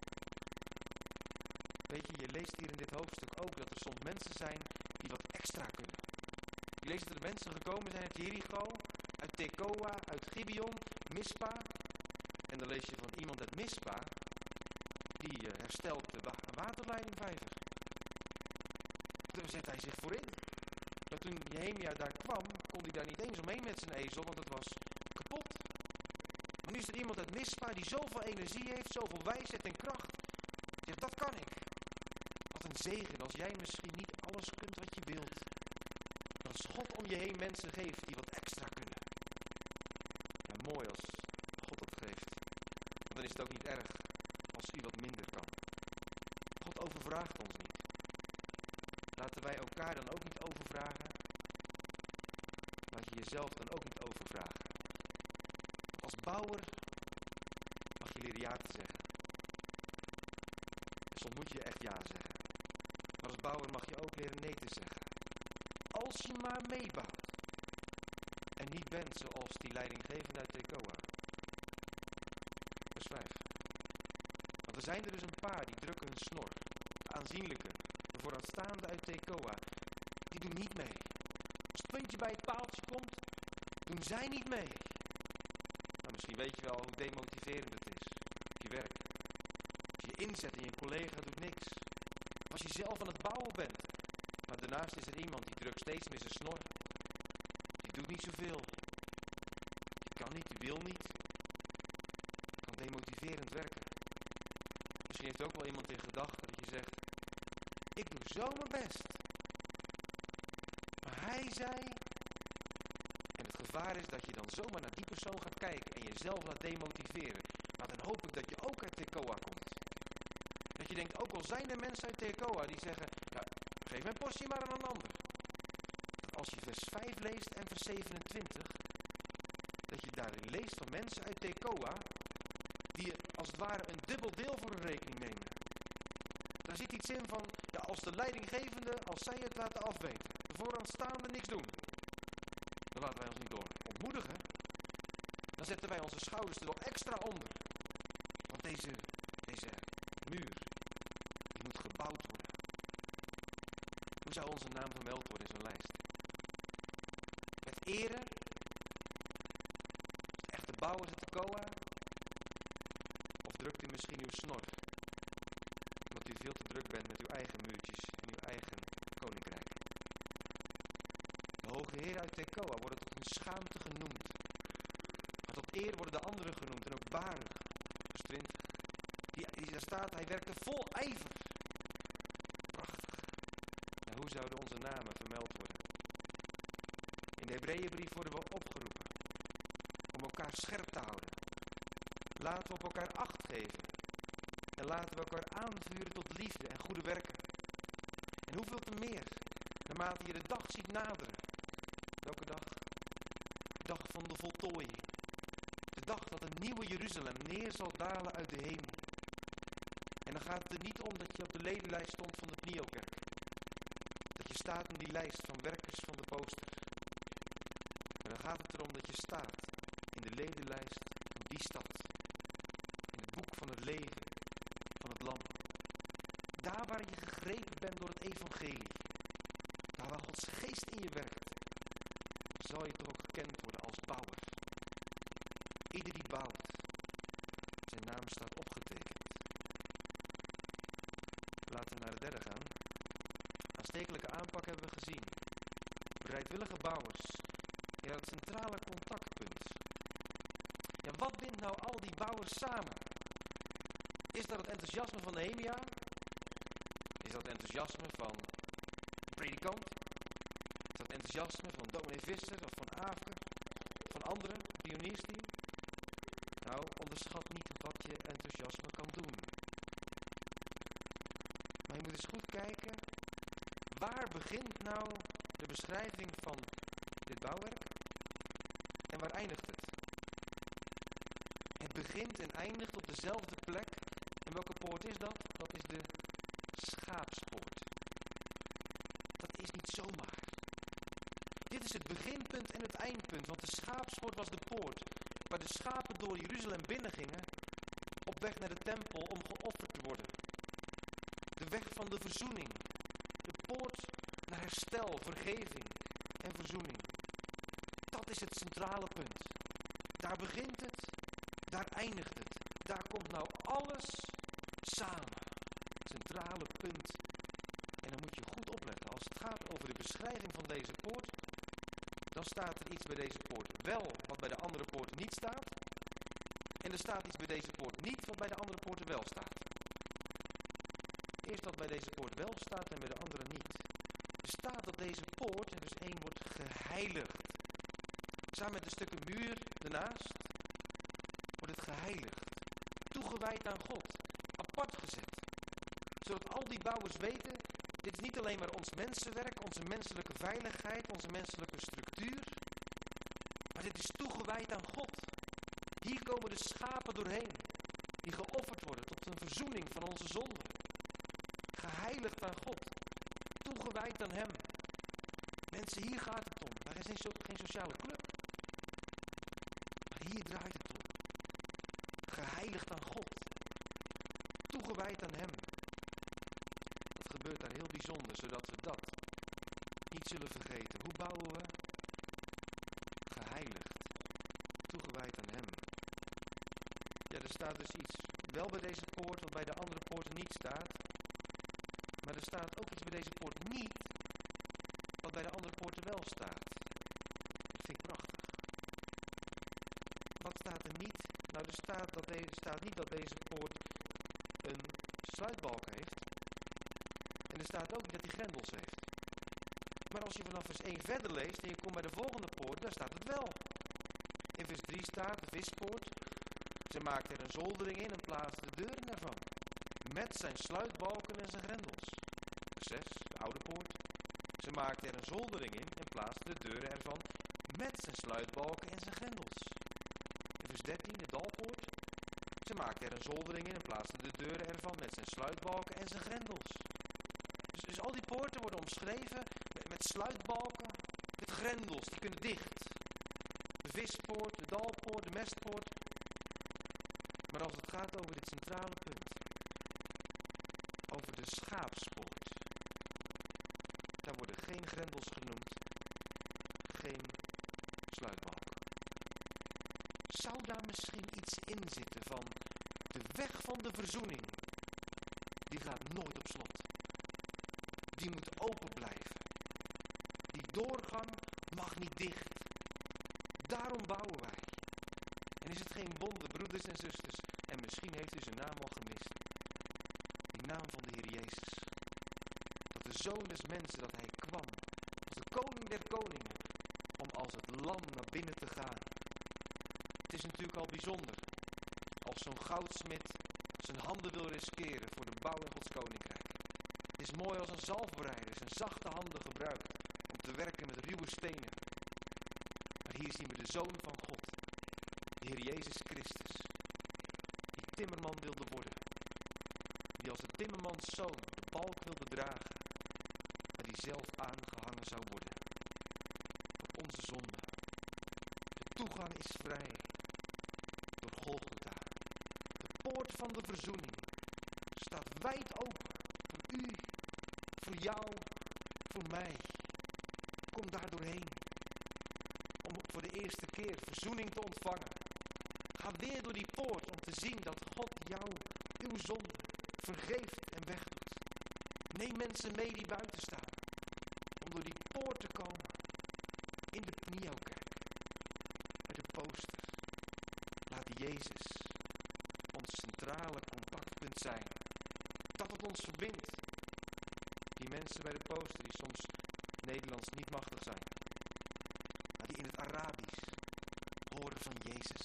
Weet je, je leest hier in dit hoofdstuk ook dat er soms mensen zijn die wat extra kunnen. Je leest dat er mensen gekomen zijn uit Jericho, uit Tekoa, uit Gibeon, Mispa. En dan lees je van iemand uit Mispa, die uh, herstelt de wa- waterleidingvijver. Daar zet hij zich voor in. Dat toen Nehemia daar kwam, kon hij daar niet eens omheen met zijn ezel, want het was kapot. Maar nu is er iemand uit Mispa die zoveel energie heeft, zoveel wijsheid en kracht. Ja, dat kan ik. Wat een zegen als jij misschien niet alles kunt wat je wilt. Maar als God om je heen mensen geeft die wat extra kunnen. Ja, mooi als God dat geeft. Want dan is het ook niet erg als u wat minder kan. God overvraagt ons niet. Laten wij elkaar dan ook niet overvragen. Laat je jezelf dan ook niet overvragen. Want als bouwer mag je leren ja te zeggen. En soms moet je echt ja zeggen. Maar als bouwer mag je ook leren nee te zeggen. Als je maar meebouwt. En niet bent zoals die leidinggevende uit Tekoa. Vers vijf. Want er zijn er dus een paar die drukken hun snor. De aanzienlijke, de vooraanstaande uit Tekoa. Die doen niet mee. Als het puntje bij het paaltje komt, doen zij niet mee. Maar misschien weet je wel hoe demotiverend het is. Op je werk. Als je je inzet en je collega doet niks. Als je zelf aan het bouwen bent. Maar daarnaast is er iemand die drukt steeds meer zijn snor. Die doet niet zoveel. Die kan niet, die wil niet. Kan demotiverend werken. Misschien heeft ook wel iemand in gedachten dat je zegt, ik doe zo mijn best. Maar hij zei, en het gevaar is dat je dan zomaar naar die persoon gaat kijken en jezelf laat demotiveren. Maar dan hoop ik dat je ook uit Tekoa komt. Dat je denkt, ook al zijn er mensen uit Tekoa die zeggen, ja, geef mijn portie maar aan een ander. Dat als je vers vijf leest en vers zevenentwintig, dat je daarin leest van mensen uit Tekoa, die als het ware een dubbel deel voor hun rekening nemen. Daar zit iets in van, ja, als de leidinggevende, als zij het laten afweten, de vooraanstaande niks doen, dan laten wij ons niet door ontmoedigen. Dan zetten wij onze schouders er wel extra onder. Want deze, deze muur, die moet gebouwd worden. Hoe zou onze naam vermeld worden in zo'n lijst? Met ere? Als de echte bouwers uit Tekoa? Of drukt u misschien uw snor? Omdat u veel te druk bent met uw eigen muurtjes en uw eigen koninkrijk. De hoge heren uit Tekoa worden tot hun schaamte genoemd. Maar tot eer worden de anderen genoemd en ook Baruch, vers twintig. Die, die daar staat, hij werkte vol ijver. Prachtig. Nou, hoe zouden onze namen vermeld worden? In de Hebreeënbrief worden we opgeroepen om elkaar scherp te houden. Laten we op elkaar acht geven. En laten we elkaar aanvuren tot liefde en goede werken. En hoeveel te meer, naarmate je de dag ziet naderen. Welke dag? De dag van de voltooiing. De dag dat een nieuwe Jeruzalem neer zal dalen uit de hemel. En dan gaat het er niet om dat je op de ledenlijst stond van de Pnio-kerk. Dat je staat in die lijst van werkers van de poster. Maar dan gaat het erom dat je staat in de ledenlijst van die stad. In het boek van het leven van het lam. Daar waar je gegrepen bent door het evangelie. Daar waar Gods geest in je werkt. Zal je toch ook gekend worden als bouwer. Ieder die bouwt. Zijn naam staat opgetekend. Laten we naar de derde gaan. Aanstekelijke aanpak hebben we gezien. Bereidwillige bouwers. Ja, het centrale contactpunt. Ja, wat bindt nou al die bouwers samen? Is dat het enthousiasme van Nehemia? Is dat het enthousiasme van de predikant? Is dat het enthousiasme van dominee Visser of van Aafke? Van anderen, het pioniersteam? Nou, onderschat niet wat je enthousiasme kan doen. Maar je moet eens goed kijken. Waar begint nou de beschrijving van dit bouwwerk? eindigt het? Het begint en eindigt op dezelfde plek. En welke poort is dat? Dat is de schaapspoort. Dat is niet zomaar. Dit is het beginpunt en het eindpunt, want de schaapspoort was de poort waar de schapen door Jeruzalem binnengingen op weg naar de tempel om geofferd te worden. De weg van de verzoening. De poort naar herstel, vergeving en verzoening. Dat is het centrale punt. Daar begint het, daar eindigt het. Daar komt nou alles samen. Centrale punt. En dan moet je goed opletten. Als het gaat over de beschrijving van deze poort, dan staat er iets bij deze poort wel wat bij de andere poorten niet staat. En er staat iets bij deze poort niet wat bij de andere poorten wel staat. Eerst wat bij deze poort wel staat en bij de andere niet. Er staat dat deze poort, en dus één, wordt geheiligd. Samen met een stukje muur ernaast wordt het geheiligd. Toegewijd aan God. Apart gezet. Zodat al die bouwers weten, dit is niet alleen maar ons mensenwerk, onze menselijke veiligheid, onze menselijke structuur. Maar dit is toegewijd aan God. Hier komen de schapen doorheen. Die geofferd worden tot een verzoening van onze zonden. Geheiligd aan God. Toegewijd aan Hem. Mensen, hier gaat het om. Maar er is geen sociale club. Maar hier draait het om. Geheiligd aan God. Toegewijd aan Hem. Dat gebeurt daar heel bijzonder, zodat we dat niet zullen vergeten. Hoe bouwen we? Geheiligd. Toegewijd aan Hem. Ja, er staat dus iets wel bij deze poort, wat bij de andere poorten niet staat. Maar er staat ook iets bij deze poort niet, wat bij de andere poorten wel staat. Dat vind ik prachtig. Wat staat er niet? Nou, er staat, dat de, er staat niet dat deze poort een sluitbalk heeft. En er staat ook niet dat hij grendels heeft. Maar als je vanaf vers één verder leest en je komt bij de volgende poort, daar staat het wel. In vers drie staat de vispoort. Ze maakte er een zoldering in en plaatste de deuren ervan. Met zijn sluitbalken en zijn grendels. Vers zes, de oude poort. Ze maakte er een zoldering in en plaatste de deuren ervan. Met zijn sluitbalken en zijn grendels. In vers dertien, de dalpoort. Ze maakte er een zoldering in en plaatste de deuren ervan. Met zijn sluitbalken en zijn grendels. Dus, dus al die poorten worden omschreven met, met sluitbalken, met grendels. Die kunnen dicht. De vispoort, de dalpoort, de mestpoort. Maar als het gaat over dit centrale punt, over de schaapspoort, daar worden geen grendels genoemd, geen sluitbalk. Zou daar misschien iets in zitten van de weg van de verzoening? Die gaat nooit op slot. Die moet open blijven. Die doorgang mag niet dicht. Daarom bouwen wij. En is het geen wonder, broeders en zusters, en misschien heeft u zijn naam al gemist. Die naam van de Heer Jezus. Dat de Zoon des Mensen, dat Hij kwam, als de Koning der Koningen, om als het lam naar binnen te gaan. Het is natuurlijk al bijzonder, als zo'n goudsmid zijn handen wil riskeren voor de bouw in Gods Koninkrijk. Het is mooi als een zalfbereider zijn zachte handen gebruikt om te werken met ruwe stenen. Maar hier zien we de Zoon van God. De Heer Jezus Christus, die timmerman wilde worden, die als de timmermanszoon de balk wilde dragen, maar die zelf aangehangen zou worden voor onze zonde. De toegang is vrij door Golgotha. De poort van de verzoening staat wijd open voor u, voor jou, voor mij. Kom daar doorheen om voor de eerste keer verzoening te ontvangen. Ga weer door die poort om te zien dat God jou, uw zonde, vergeeft en wegdoet. Neem mensen mee die buiten staan. Om door die poort te komen. In de Pneukerk. Bij de poster. Laat Jezus ons centrale contactpunt zijn. Dat het ons verbindt. Die mensen bij de poster die soms Nederlands niet machtig zijn. Maar die in het Arabisch horen van Jezus.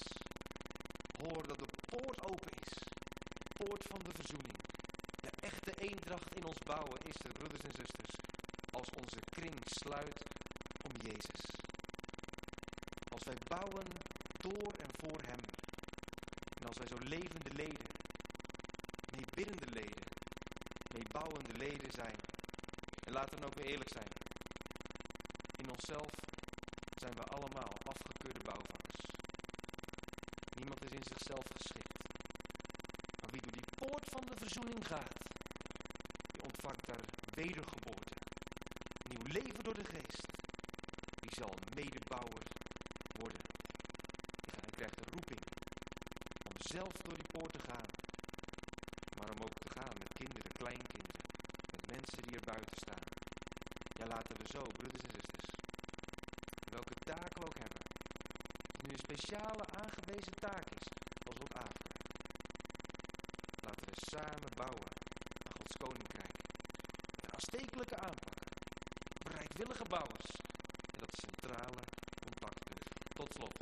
Hoor dat de poort open is. Poort van de verzoening. De echte eendracht in ons bouwen is er, broeders en zusters, als onze kring sluit om Jezus. Als wij bouwen door en voor hem. En als wij zo levende leden, meebiddende leden, meebouwende leden zijn. En laten we dan ook weer eerlijk zijn. In onszelf zijn we allemaal afgekeurde bouwvakkers. Niemand is in zichzelf geschikt. Maar wie door die poort van de verzoening gaat, die ontvangt daar wedergeboorte. Nieuw leven door de geest. Die zal medebouwer worden. Die krijgt de roeping om zelf door die poort te gaan. Maar om ook te gaan met kinderen, kleinkinderen. Met mensen die er buiten staan. Ja, laten we zo, broeders en zusters. Welke taak we ook hebben. Of het nu een speciale aangewezen taak is. Zoals op Afrika. Laten we samen bouwen aan Gods koninkrijk. Een aanstekelijke aanpak. Bereidwillige bouwers. En dat centrale contactpunt. Tot slot.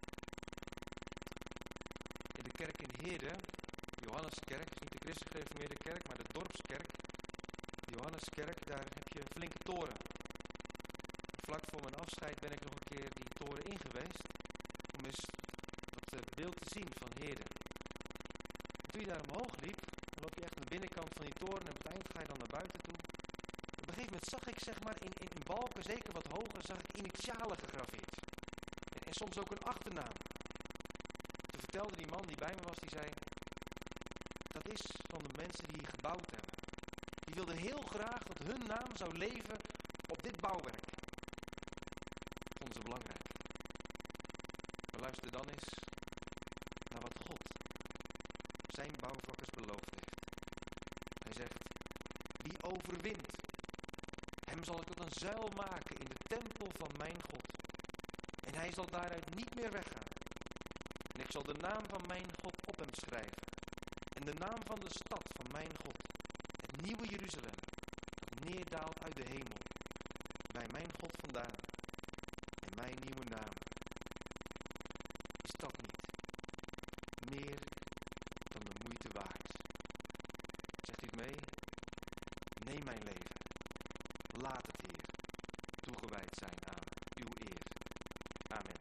In de kerk in Heerde, Johanneskerk, niet de christen-gereformeerde kerk, maar de dorpskerk. De Johanneskerk, daar heb je een flinke toren. Vlak voor mijn afscheid ben ik nog een keer die toren in geweest. Om eens dat beeld te zien van Heerde. Toen je daar omhoog liep, dan loop je echt aan de binnenkant van die toren en op het eind ga je dan naar buiten toe. Op een gegeven moment zag ik zeg maar in, in, in balken, zeker wat hoger, zag ik initialen gegraveerd. En, en soms ook een achternaam. Toen vertelde die man die bij me was, die zei, dat is van de mensen die hier gebouwd hebben. Die wilden heel graag dat hun naam zou leven op dit bouwwerk. Dat vonden ze belangrijk. Maar luister dan eens naar wat God zijn bouwvakkers beloofd heeft. Hij zegt, wie overwint, hem zal ik tot een zuil maken in de tempel van mijn God. En hij zal daaruit niet meer weggaan. En ik zal de naam van mijn God op hem schrijven. En de naam van de stad van mijn God, het nieuwe Jeruzalem, dat neerdaalt uit de hemel, bij mijn God vandaan, en mijn nieuwe naam. Is dat niet meer dan de moeite waard? Zegt u het mee? Neem mijn leven. Laat het, Heer, toegewijd zijn aan uw eer. Amen.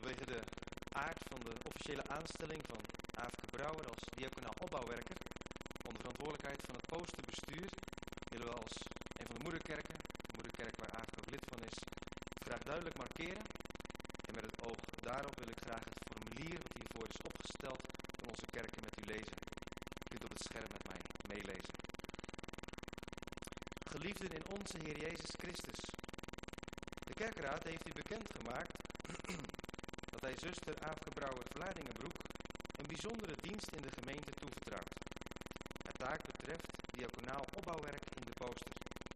Vanwege de aard van de officiële aanstelling van Aafke Brouwer als diaconaal opbouwwerker, onder verantwoordelijkheid van het posterbestuur, willen we als een van de moederkerken, de moederkerk waar Aafke ook lid van is, graag duidelijk markeren. En met het oog daarop wil ik graag het formulier wat hiervoor is opgesteld van onze kerken met u lezen. U kunt op het scherm met mij meelezen. Geliefden in onze Heer Jezus Christus. De kerkraad heeft u bekendgemaakt dat hij zuster Aafke Brouwer Vlaardingenbroek een bijzondere dienst in de gemeente toevertrouwt. Haar taak betreft diaconaal opbouwwerk in de Pooster.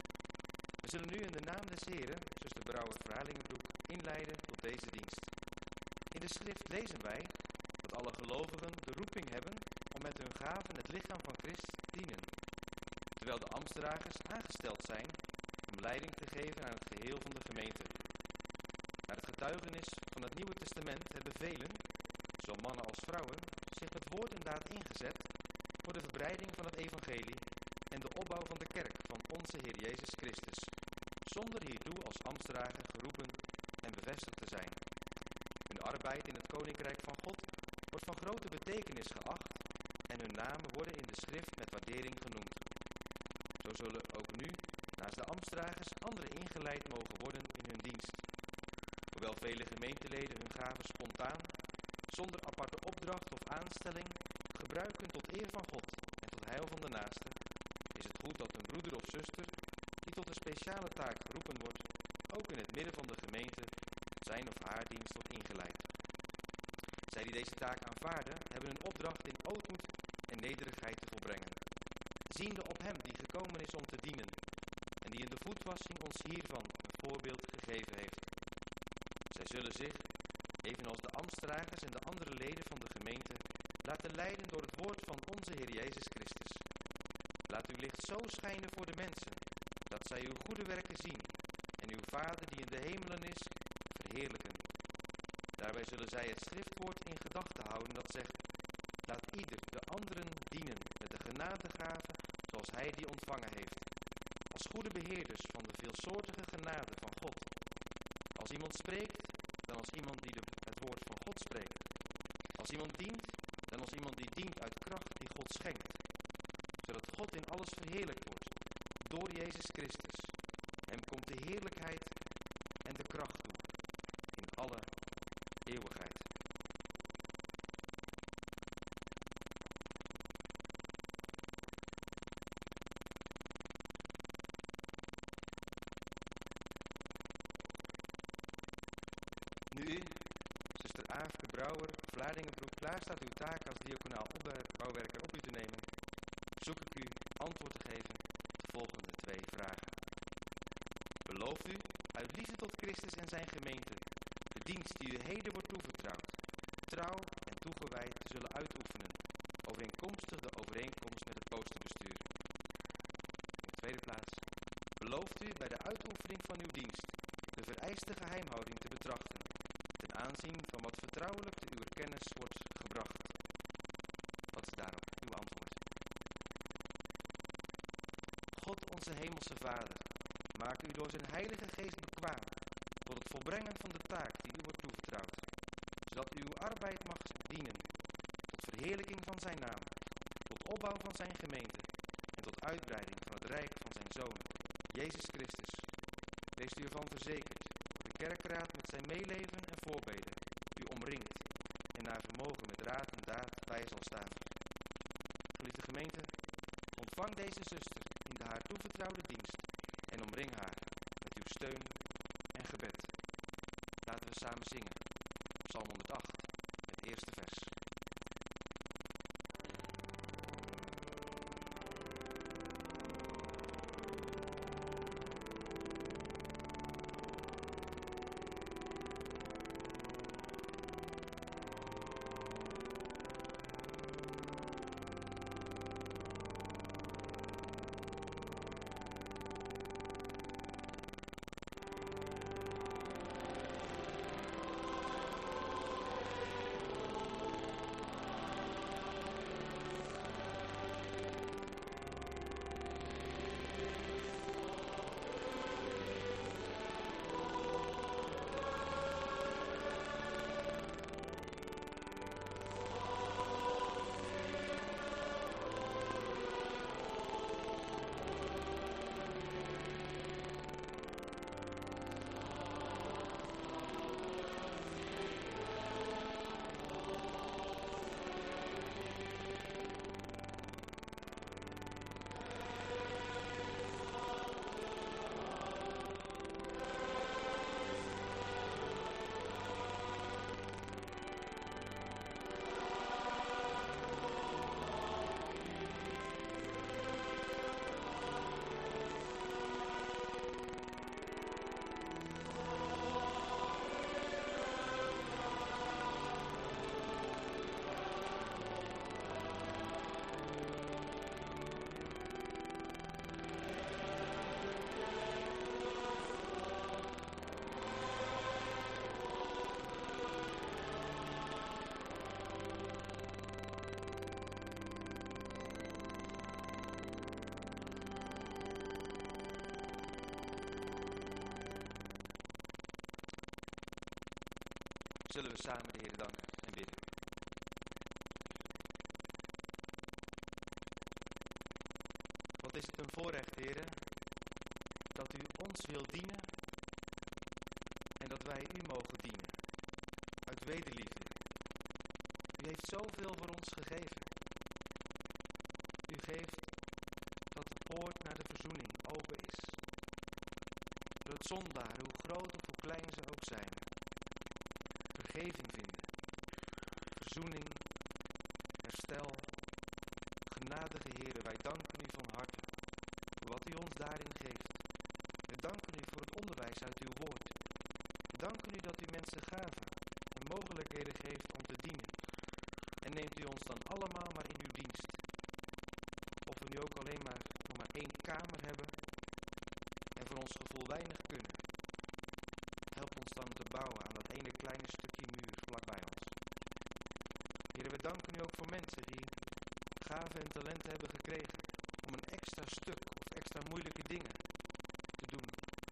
We zullen nu in de naam des Heren, zuster Brouwer Vlaardingenbroek, inleiden tot deze dienst. In de schrift lezen wij dat alle gelovigen de roeping hebben om met hun gaven het lichaam van Christus te dienen, terwijl de ambtsdragers aangesteld zijn om leiding te geven aan het geheel van de gemeente. Naar het getuigenis van het Nieuwe Testament hebben velen, zowel mannen als vrouwen, zich met woord en daad ingezet voor de verbreiding van het evangelie en de opbouw van de kerk van onze Heer Jezus Christus, zonder hiertoe als ambtsdrager geroepen en bevestigd te zijn. Hun arbeid in het Koninkrijk van God wordt van grote betekenis geacht en hun namen worden in de schrift met waardering genoemd. Zo zullen ook nu, naast de ambtsdragers, anderen ingeleid mogen worden in hun dienst. Hoewel vele gemeenteleden hun gaven spontaan, zonder aparte opdracht of aanstelling, gebruiken tot eer van God en tot heil van de naaste, is het goed dat een broeder of zuster, die tot een speciale taak geroepen wordt, ook in het midden van de gemeente zijn of haar dienst wordt ingeleid. Zij die deze taak aanvaarden, hebben een opdracht in ootmoed en nederigheid te volbrengen, ziende op hem die gekomen is om te dienen en die in de voetwassing ons hiervan een voorbeeld gegeven heeft. Zij zullen zich, evenals de ambtsdragers en de andere leden van de gemeente, laten leiden door het woord van onze Heer Jezus Christus. Laat uw licht zo schijnen voor de mensen, dat zij uw goede werken zien en uw Vader die in de hemelen is, verheerlijken. Daarbij zullen zij het schriftwoord in gedachten houden dat zegt: laat ieder de anderen dienen met de genadegave zoals hij die ontvangen heeft, als goede beheerders van de veelsoortige genade van God. Als iemand spreekt, dan als iemand die de, het woord van God spreekt. Als iemand dient, dan als iemand die dient uit kracht die God schenkt, zodat God in alles verheerlijkt wordt door Jezus Christus. Hem komt de heerlijkheid en de kracht toe in alle eeuwigheid. Nu u, zuster Aafke Brouwer, Vlaardingenbroek, klaar staat uw taak als diaconaal opbouwwerker op u te nemen, zoek ik u antwoord te geven op de volgende twee vragen. Belooft u, uit liefde tot Christus en zijn gemeente, de dienst die u heden wordt toevertrouwd, trouw en toegewijd te zullen uitoefenen, overeenkomstig de overeenkomst met het posterbestuur? In de tweede plaats, belooft u bij de uitoefening van uw dienst de vereiste geheimhouding te betrachten, ten aanzien van wat vertrouwelijk te uw kennis wordt gebracht? Wat is daarop uw antwoord? God, onze hemelse Vader, maak u door zijn heilige geest bekwaam tot het volbrengen van de taak die u wordt toevertrouwd, zodat u uw arbeid mag dienen tot verheerlijking van zijn naam, tot opbouw van zijn gemeente en tot uitbreiding van het rijk van zijn Zoon, Jezus Christus. Wees u ervan verzekerd dat de kerkraad met zijn meeleven en voorbeden u omringt en naar vermogen met raad en daad bij zal staan. Geliefde gemeente, ontvang deze zuster in de haar toevertrouwde dienst en omring haar met uw steun en gebed. Laten we samen zingen. Psalm honderdacht, het eerste vers. Zullen we samen de Heer danken en bidden. Wat is het een voorrecht, Heer, dat u ons wil dienen en dat wij u mogen dienen, uit wederliefde. U heeft zoveel voor ons gegeven. U geeft dat de poort naar de verzoening open is. Zodat zondaren, hoe groot of hoe klein ze ook zijn, vergeving vinden, verzoening, herstel. Genadige Heere, wij danken u van harte voor wat u ons daarin geeft. We danken u voor het onderwijs uit uw woord. We danken u dat u mensen gaven en mogelijkheden geeft om te dienen. En neemt u ons dan allemaal maar in uw dienst. Of we nu ook alleen maar nog maar één kamer hebben en voor ons gevoel weinig kunnen. Help ons dan te bouwen aan dat ene kleine stukje muur vlakbij ons. Heer, we danken u ook voor mensen die gaven en talenten hebben gekregen om een extra stuk of extra moeilijke dingen te doen.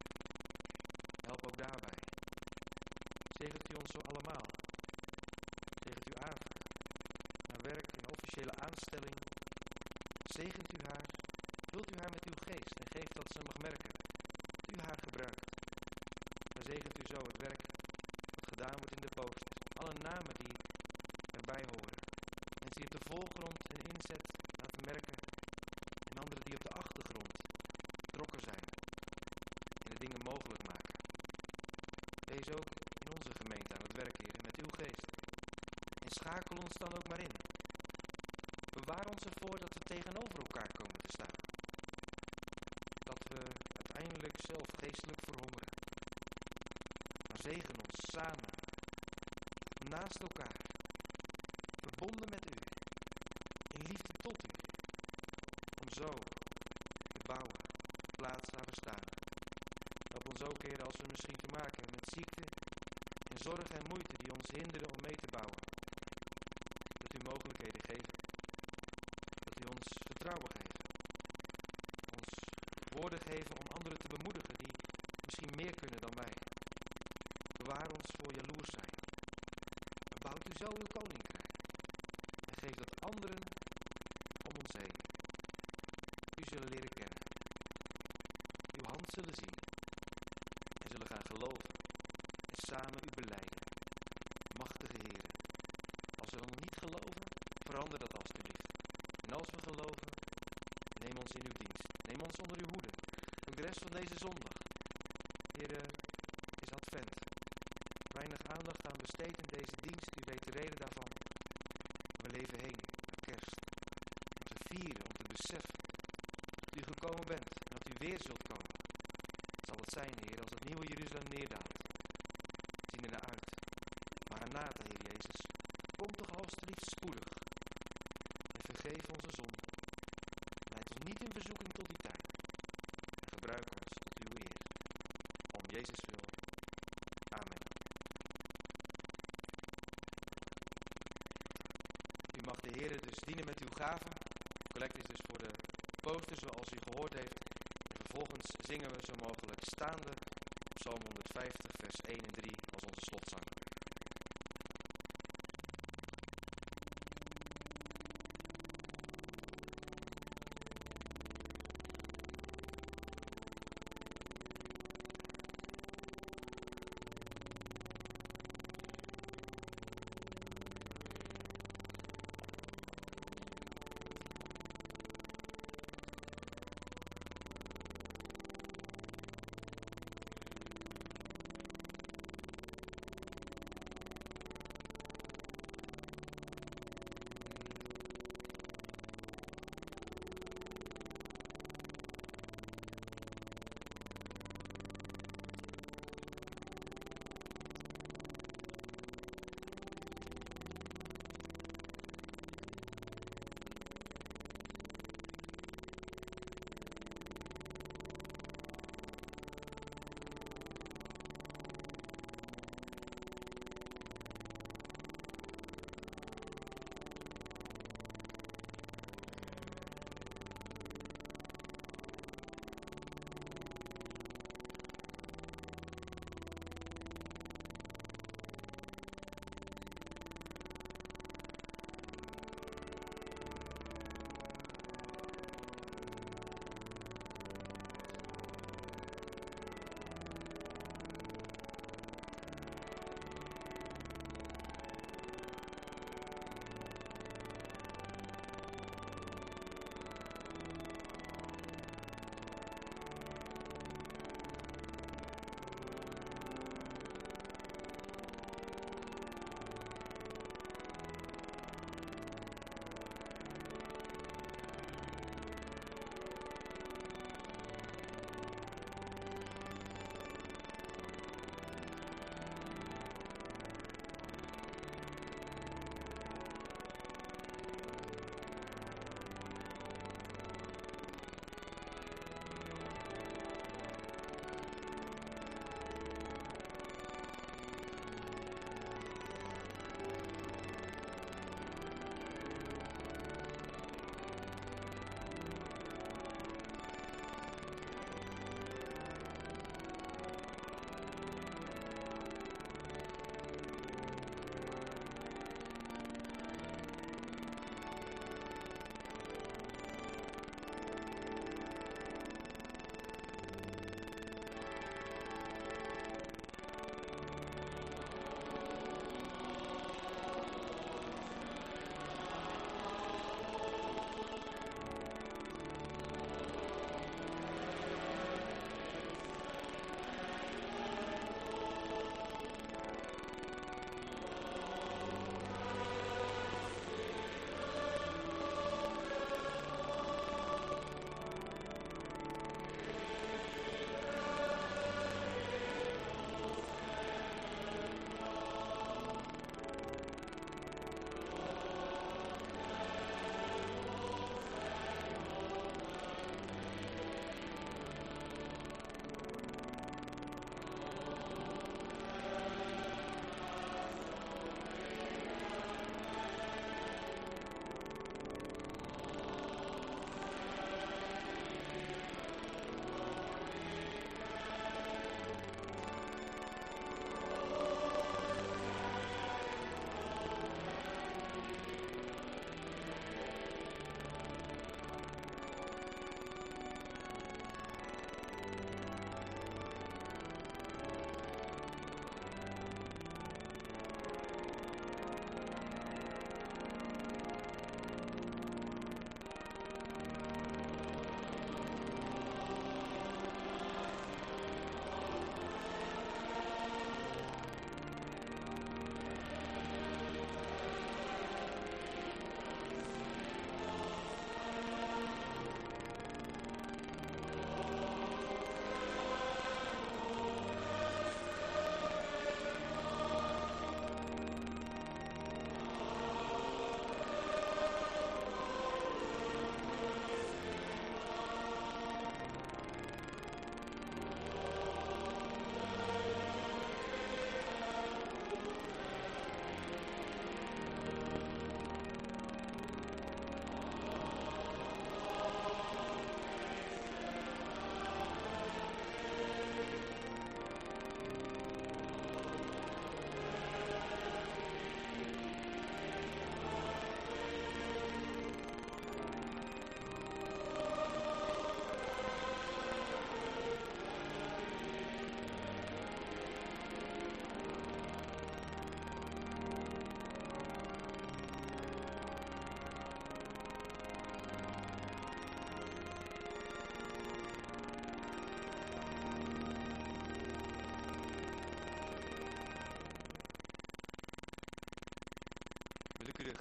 Help ook daarbij. Zegent u ons zo allemaal. Zegent u Ava. Naar werk en officiële aanstelling. Zegent u haar. Vult u haar met uw geest en geeft dat ze mag merken dat u haar gebruikt. Maar zegent u zo het werk wat gedaan wordt in de post. Alle namen die erbij horen. Mensen die op de voorgrond hun inzet laten merken. En anderen die op de achtergrond betrokken zijn. En de dingen mogelijk maken. Wees ook in onze gemeente aan het werk, Heer, met uw geest. En schakel ons dan ook maar in. Bewaar ons ervoor dat we tegenover elkaar komen te staan. Dat we uiteindelijk zelf geestelijk verhongeren. Maar zegen ons samen, naast elkaar, verbonden met u, in liefde tot u. Om zo te bouwen, de plaats waar we staan. Help ons ook, Heer, als we misschien te maken hebben met ziekte en zorg en moeite die ons hinderen om mee te bouwen. Dat u mogelijkheden geeft. Dat u ons vertrouwen geeft. Ons woorden geven om anderen te bemoedigen die misschien meer kunnen dan wij. Bewaar ons voor jaloers zijn. Maar bouwt u zo uw koninkrijk. En geef dat anderen om ons heen u zullen leren kennen. Uw hand zullen zien. En zullen gaan geloven. En samen u belijden. Machtige Heere. Als we dan nog niet geloven, verander dat alstublieft. En als we geloven, neem ons in uw dienst. Neem ons onder uw hoede. Ook de rest van deze zondag. Heere, is advent. Weinig aandacht aan besteed in deze dienst. U weet de reden daarvan. We leven heen naar kerst. Om te vieren, om te beseffen dat u gekomen bent. En dat u weer zult komen. Zal het zijn, Heer, als het nieuwe Jeruzalem neerdaalt. We zien er naar uit. Maranatha, Heer Jezus. Kom toch alstublieft spoedig. En vergeef onze zonden. Leid ons niet in verzoeking tot die tijd. En gebruik ons tot uw eer. Om Jezus wil. Amen. U mag de Heer dus dienen met uw gaven. Collect is dus voor de poster zoals u gehoord heeft. En vervolgens zingen we zo mogelijk staande op Psalm honderdvijftig vers één en drie als onze slotzang.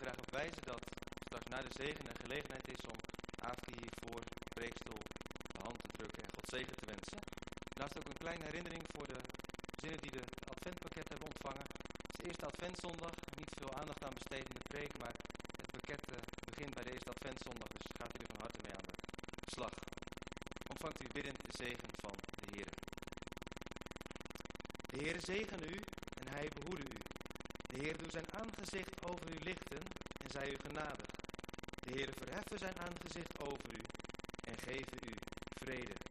graag op wijzen dat straks na de zegen een gelegenheid is om Aafke hier voor de preekstoel de hand te drukken en God zegen te wensen. Daarnaast ook een kleine herinnering voor de gezinnen die de adventpakket hebben ontvangen. Het is de eerste adventzondag, niet veel aandacht aan besteed in de preek, maar het pakket uh, begint bij de eerste adventzondag, dus gaat u er van harte mee aan de slag. Ontvangt u biddend de zegen van de Heere. De Heere zegene u en hij behoede u. De Heere doet zijn aangezicht over u lichten en zij u genadig. De Heere verheffen zijn aangezicht over u en geven u vrede.